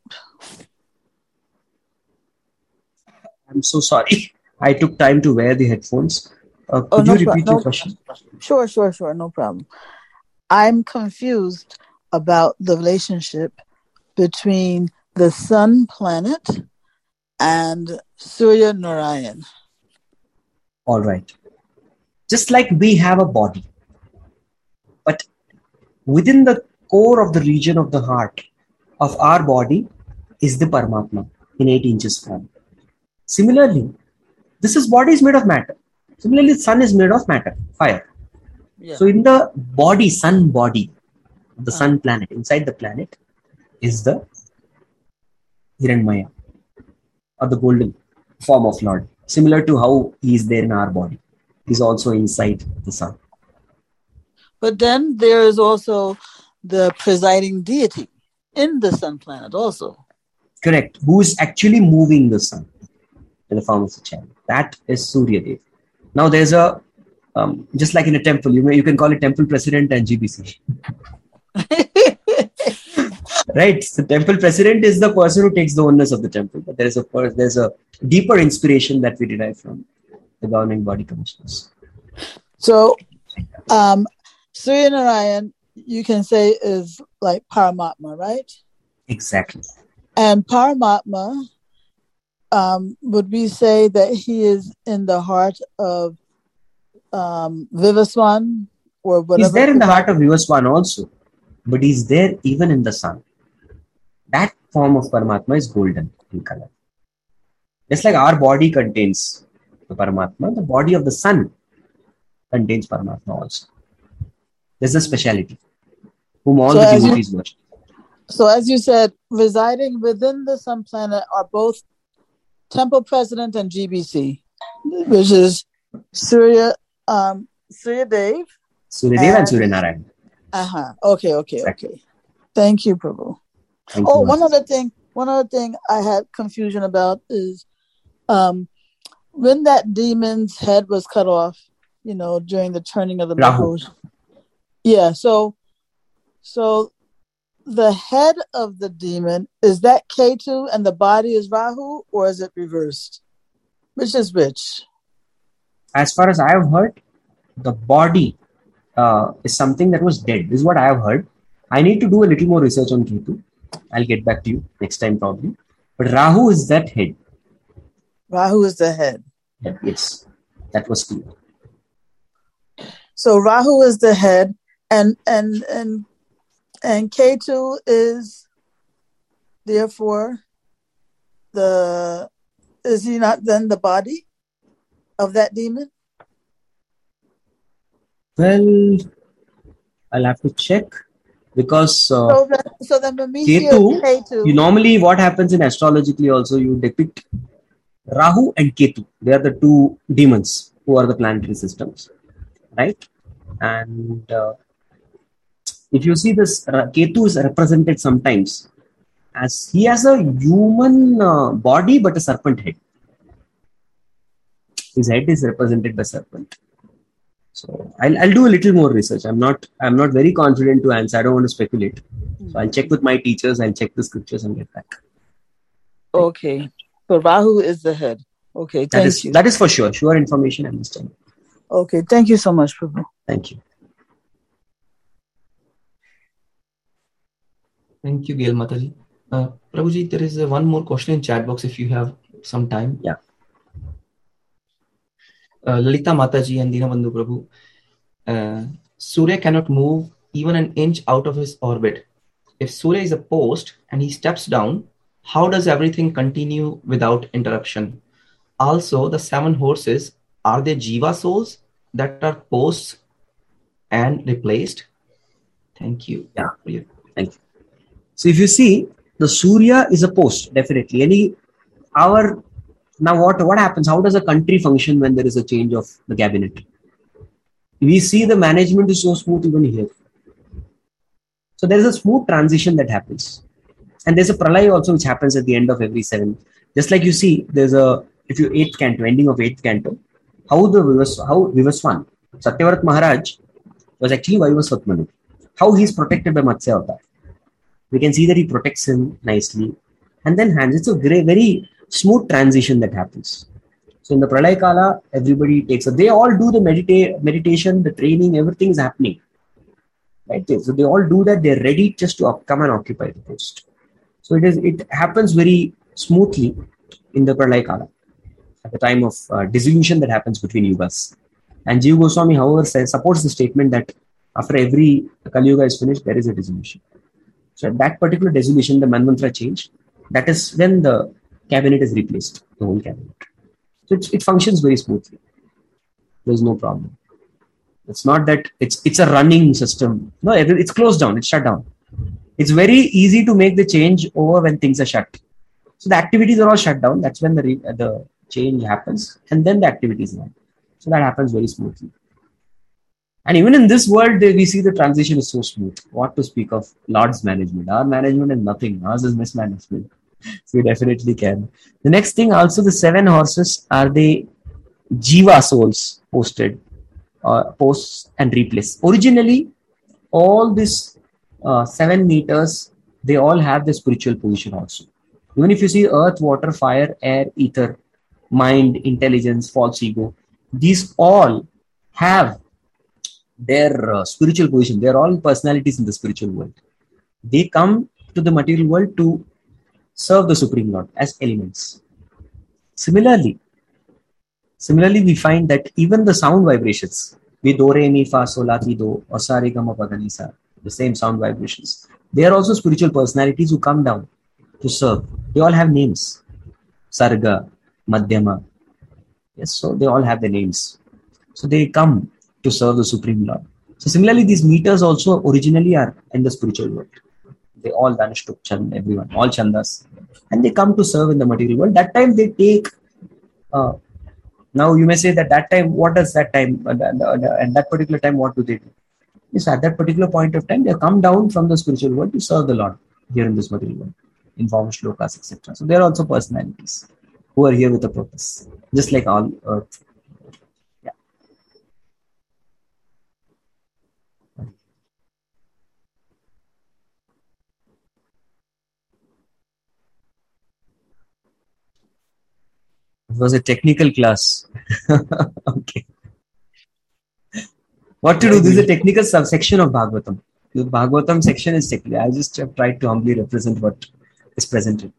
I'm so sorry. I took time to wear the headphones. Uh, Oh, could no you pro- repeat no your question? Sure, sure, sure, no problem. I'm confused about the relationship between the sun planet and Surya Narayan. All right. Just like we have a body, but within the core of the region of the heart of our body is the Paramatma in eight inches form. Similarly, this is body is made of matter. Similarly, sun is made of matter, fire. Yeah. So in the body, sun body, the Uh. sun planet, inside the planet is the Hiranmaya or the golden form of Lord. Similar to how he is there in our body. He's also inside the sun. But then there is also the presiding deity in the sun planet also. Correct. Who is actually moving the sun in the form of a child. That is Surya Dev. Now there's a, um, just like in a temple, you may, you can call it temple president and G B C. Right. The temple president is the person who takes the onus of the temple. But there's a there's a deeper inspiration that we derive from the governing body commissioners. So um, Surya Narayan, you can say, is like Paramatma, right? Exactly. And Paramatma, um, would we say that he is in the heart of um, Vivaswan or whatever? He's there in the heart of Vivaswan also, but he's there even in the sun. That form of Paramatma is golden in color. Just like our body contains the Paramatma, the body of the sun contains Paramatma also. That's the speciality, whom all So the as you- devotees worship. So as you said, residing within the sun planet are both Temple President and G B C, which is Surya, um, Surya Dev. Suryadev and And- Surya Narayan. Uh-huh. Okay, okay, Exactly. okay. Thank you, Prabhu. Thank Oh, you. one other thing, one other thing I had confusion about is um, when that demon's head was cut off, you know, during the turning of the Rahu. Mahosh. Yeah, so so the head of the demon, is that Ketu and the body is Rahu, or is it reversed? Which is which? As far as I have heard, the body uh, is something that was dead. This is what I have heard. I need to do a little more research on Ketu. I'll get back to you next time probably. But Rahu is that head. Rahu is the head. Yeah, yes, that was clear. So Rahu is the head, and and and and Ketu is therefore the is he not then the body of that demon? Well, I'll have to check because uh, So then, so then when we hear Ketu, Ketu, you normally what happens in astrologically also you depict Rahu and Ketu. They are the two demons who are the planetary systems, right? And uh, if you see this, uh, Ketu is represented sometimes as he has a human uh, body but a serpent head. His head is represented by serpent. So I'll, I'll do a little more research. I'm not I'm not very confident to answer. I don't want to speculate. So I'll check with my teachers. I'll check the scriptures and get back. okay. So Rahu is the head. Okay, That thank is you. that is for sure. Sure information. I understand. Okay, thank you so much, Prabhu. Thank you. Thank you, Gail Mataji. Uh, Prabhuji, there is uh, one more question in chat box if you have some time. Yeah. Uh, Lalita Mataji and Dinabandhu Prabhu. Uh, Surya cannot move even an inch out of his orbit. If Surya is a post and he steps down, how does everything continue without interruption? Also, the seven horses, are they Jiva souls that are posts and replaced? Thank you. Yeah. For your- Thank you. So if you see, the Surya is a post, definitely. Any our now what what happens? How does a country function when there is a change of the cabinet? We see the management is so smooth even here. So there is a smooth transition that happens. And there's a pralay also which happens at the end of every seven. Just like you see, there's a if you eighth canto, ending of eighth canto, how the Vivas, how Vivaswan, Satyavrat Maharaj was actually Vivasvat Manu. How he is protected by Matsya Avatar. We can see that he protects him nicely and then hands. It's a very, very smooth transition that happens. So in the Pralay Kala, everybody takes a, they all do the medita- meditation, the training, everything is happening. Right? So they all do that. They're ready just to come and occupy the post. So it is. It happens very smoothly in the Pralay Kala at the time of uh, dissolution that happens between yugas. And Jiva Goswami, however, says, supports the statement that after every Kali Yuga is finished, there is a dissolution. So at that particular dissolution, the Manvantara changed. That is when the cabinet is replaced, the whole cabinet. So it, it functions very smoothly. There's no problem. It's not that it's it's a running system. No, it's closed down. It's shut down. It's very easy to make the change over when things are shut. So the activities are all shut down. That's when the re, uh, the change happens, and then the activities run. So that happens very smoothly. And even in this world, we see the transition is so smooth. What to speak of Lord's management? Our management is nothing. Ours is mismanagement. So we definitely can. The next thing, also the seven horses, are they Jiva souls posted, uh, posts and replaced. Originally, all these uh, seven meters, they all have the spiritual position also. Even if you see earth, water, fire, air, ether, mind, intelligence, false ego, these all have their uh, spiritual position. They are all personalities in the spiritual world. They come to the material world to serve the Supreme Lord as elements. Similarly, similarly, we find that even the sound vibrations, we do, re, mi, fa, sol, la, ti, do, or sa, re, ga, ma, pa, da, ni, sa, the same sound vibrations. They are also spiritual personalities who come down to serve. They all have names. Sarga, Madhyama. Yes, so they all have the names. So they come to serve the Supreme Lord. So similarly, these meters also originally are in the spiritual world. They all vanish to Chand, everyone, all Chandas. And they come to serve in the material world. That time they take, uh, now you may say that that time, what does that time, uh, at that particular time, what do they do? Yes, at that particular point of time, they come down from the spiritual world to serve the Lord here in this material world, in form of shlokas, et cetera. So they are also personalities who are here with a purpose, just like all earth. Yeah. It was a technical class. Okay. What to do? This is a technical subsection of Bhagavatam. The Bhagavatam section is technical. I just have tried to humbly represent what is presented.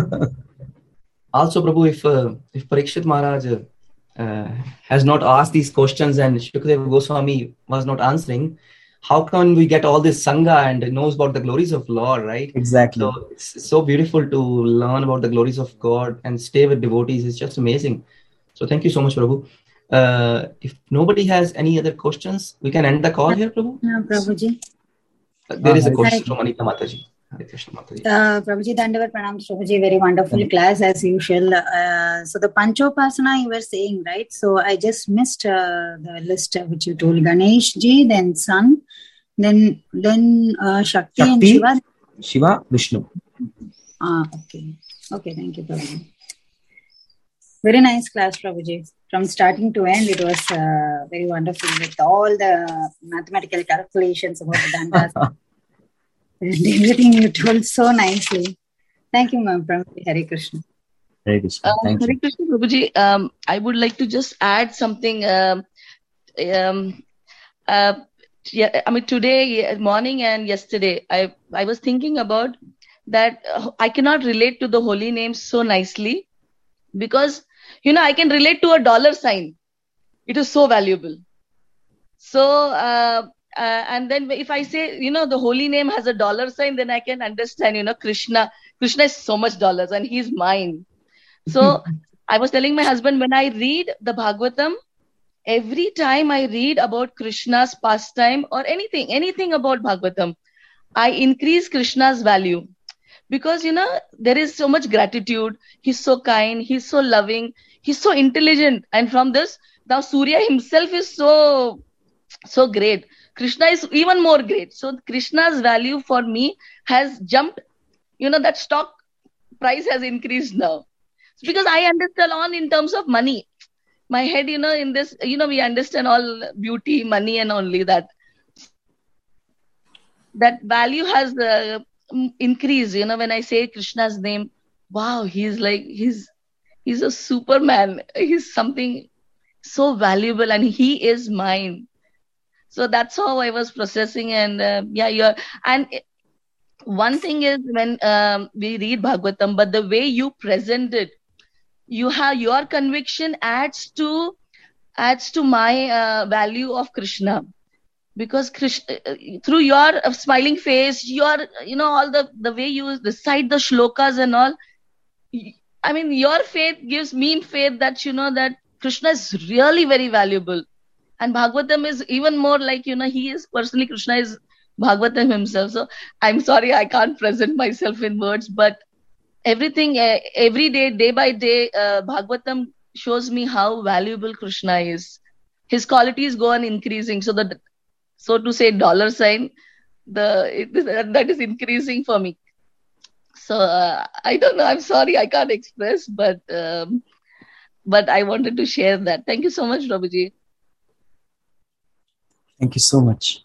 Also, Prabhu, if uh, if Parikshit Maharaj uh, has not asked these questions and Shukadeva Goswami was not answering, how can we get all this Sangha and knows about the glories of Lord, right? Exactly. So it's so beautiful to learn about the glories of God and stay with devotees. It's just amazing. So thank you so much, Prabhu. Uh, if nobody has any other questions, we can end the call here, Prabhu. Uh, Prabhuji. Uh, there Ah, is a Hare question Krishna. from Anita Mataji. Hare Krishna Mataji. Uh, Prabhuji, Dandavat Pranam, Prabhuji, very wonderful Thank you. class as usual. Uh, so the Panchopasana you were saying, right? So I just missed uh, the list uh, which you told. Ganesh ji, then Sun, then then uh, Shakti, and Shakti, Shiva. Shiva, Vishnu. Ah, okay. Okay, thank you, Prabhuji. Very nice class, Prabhuji. From starting to end, it was uh, very wonderful with all the mathematical calculations about the dandas and everything you told so nicely. Thank you, ma'am. Prabhuji. Hare Krishna. Hare Krishna. Um, Thank Hare you. Krishna, Prabhuji. Um, I would like to just add something. Um, um, uh, yeah, I mean, today yeah, morning and yesterday, I I was thinking about that. Uh, I cannot relate to the holy names so nicely because you know I can relate to a dollar sign. It is so valuable. So, uh, uh, and then if I say, you know, the holy name has a dollar sign, then I can understand, you know, Krishna. Krishna is so much dollars and he's mine. So I was telling my husband, when I read the Bhagavatam, every time I read about Krishna's pastime or anything, anything about Bhagavatam, I increase Krishna's value. Because, you know, there is so much gratitude. He's so kind. He's so loving. He's so intelligent. And from this, now Surya himself is so, so great. Krishna is even more great. So Krishna's value for me has jumped. You know, that stock price has increased now. Because I understand all in terms of money. My head, you know, in this, you know, we understand all beauty, money and only that. That value has uh, increased. You know, when I say Krishna's name, wow, he's like, he's, he's a superman. He's something so valuable and he is mine. So that's how I was processing. And uh, yeah, you're, and it, one thing is when um, we read Bhagavatam, but the way you present it, you have your conviction adds to, adds to my uh, value of Krishna. Because Krishna, through your uh, smiling face, your, you know, all the, the way you recite the shlokas and all, I mean, your faith gives me faith that, you know, that Krishna is really very valuable. And Bhagavatam is even more like, you know, he is personally, Krishna is Bhagavatam himself. So I'm sorry, I can't present myself in words, but everything, uh, every day, day by day, uh, Bhagavatam shows me how valuable Krishna is. His qualities go on increasing. So the, so to say, dollar sign, the it, that is increasing for me. So uh, I don't know. I'm sorry, I can't express, but um, but I wanted to share that. Thank you so much, Prabhuji. Thank you so much.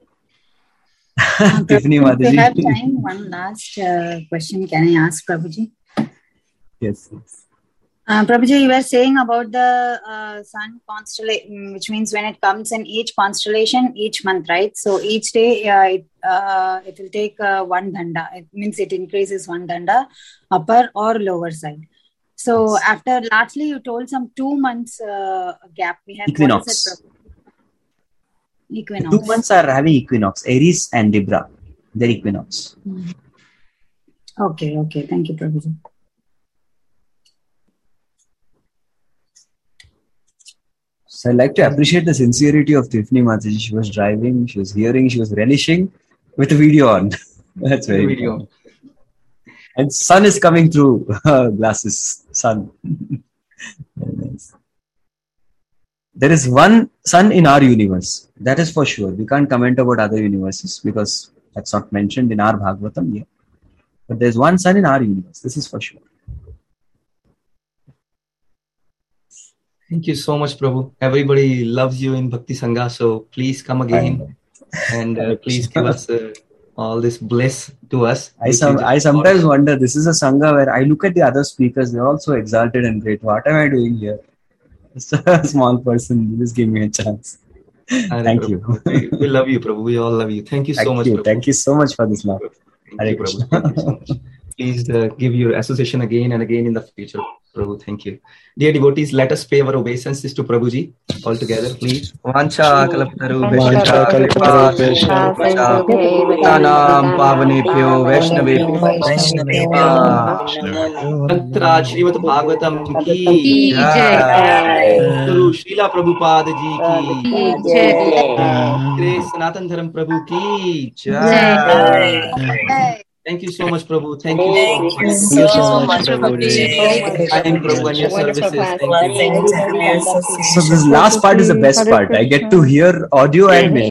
Uh, Tiffany Prabhuji, if we Mataji. have time, one last uh, question can I ask, Prabhuji? Yes, yes. Uh, Prabhuji, you were saying about the uh, sun constellation, which means when it comes in each constellation, each month, right? So each day, uh, it, uh, it will take uh, one danda. It means it increases one danda, upper or lower side. So Yes. after, lastly, you told some two months uh, gap. We have Equinox. What is it, Prabhuji? The Equinox. two months are having equinox, Aries and Libra. They're equinox. Mm. Okay, okay. Thank you, Prabhuji. So I like to appreciate the sincerity of Tiffany Mataji. She was driving, she was hearing, she was relishing with the video on. That's very Video. important. And sun is coming through glasses. Sun. Very nice. There is one sun in our universe. That is for sure. We can't comment about other universes because that's not mentioned in our Bhagavatam yet. But there's one sun in our universe. This is for sure. Thank you so much, Prabhu. Everybody loves you in Bhakti Sangha, so please come again and uh, please give us uh, all this bliss to us. I, some, I sometimes wonder, this is a Sangha where I look at the other speakers, they're all so exalted and great. What am I doing here? Just a small person, just give me a chance. Thank you. we, we love you, Prabhu. We all love you. Thank you so Thank much, you. Prabhu. Thank you so much for this love. Thank you, Prabhu. Thank you so much. Please uh, give your association again and again in the future, Prabhu. Thank you. Dear devotees, let us pay our obeisances to Prabhuji all together, please. Vancha kalpatarubhesha kripa Tanam pavanebhyo Vaishnavebhyo Tantra Shrivat Bhagavatam ki jai. Guru Srila Prabhupada ji ki jai. Grace Sanatan Dharam Prabhu ki jai. Thank you so much, Prabhu. Thank you so much. Thank you so much, Prabhu. Time, Prabhu, and your services. Thank you. So this last part is the best part. I get to hear audio and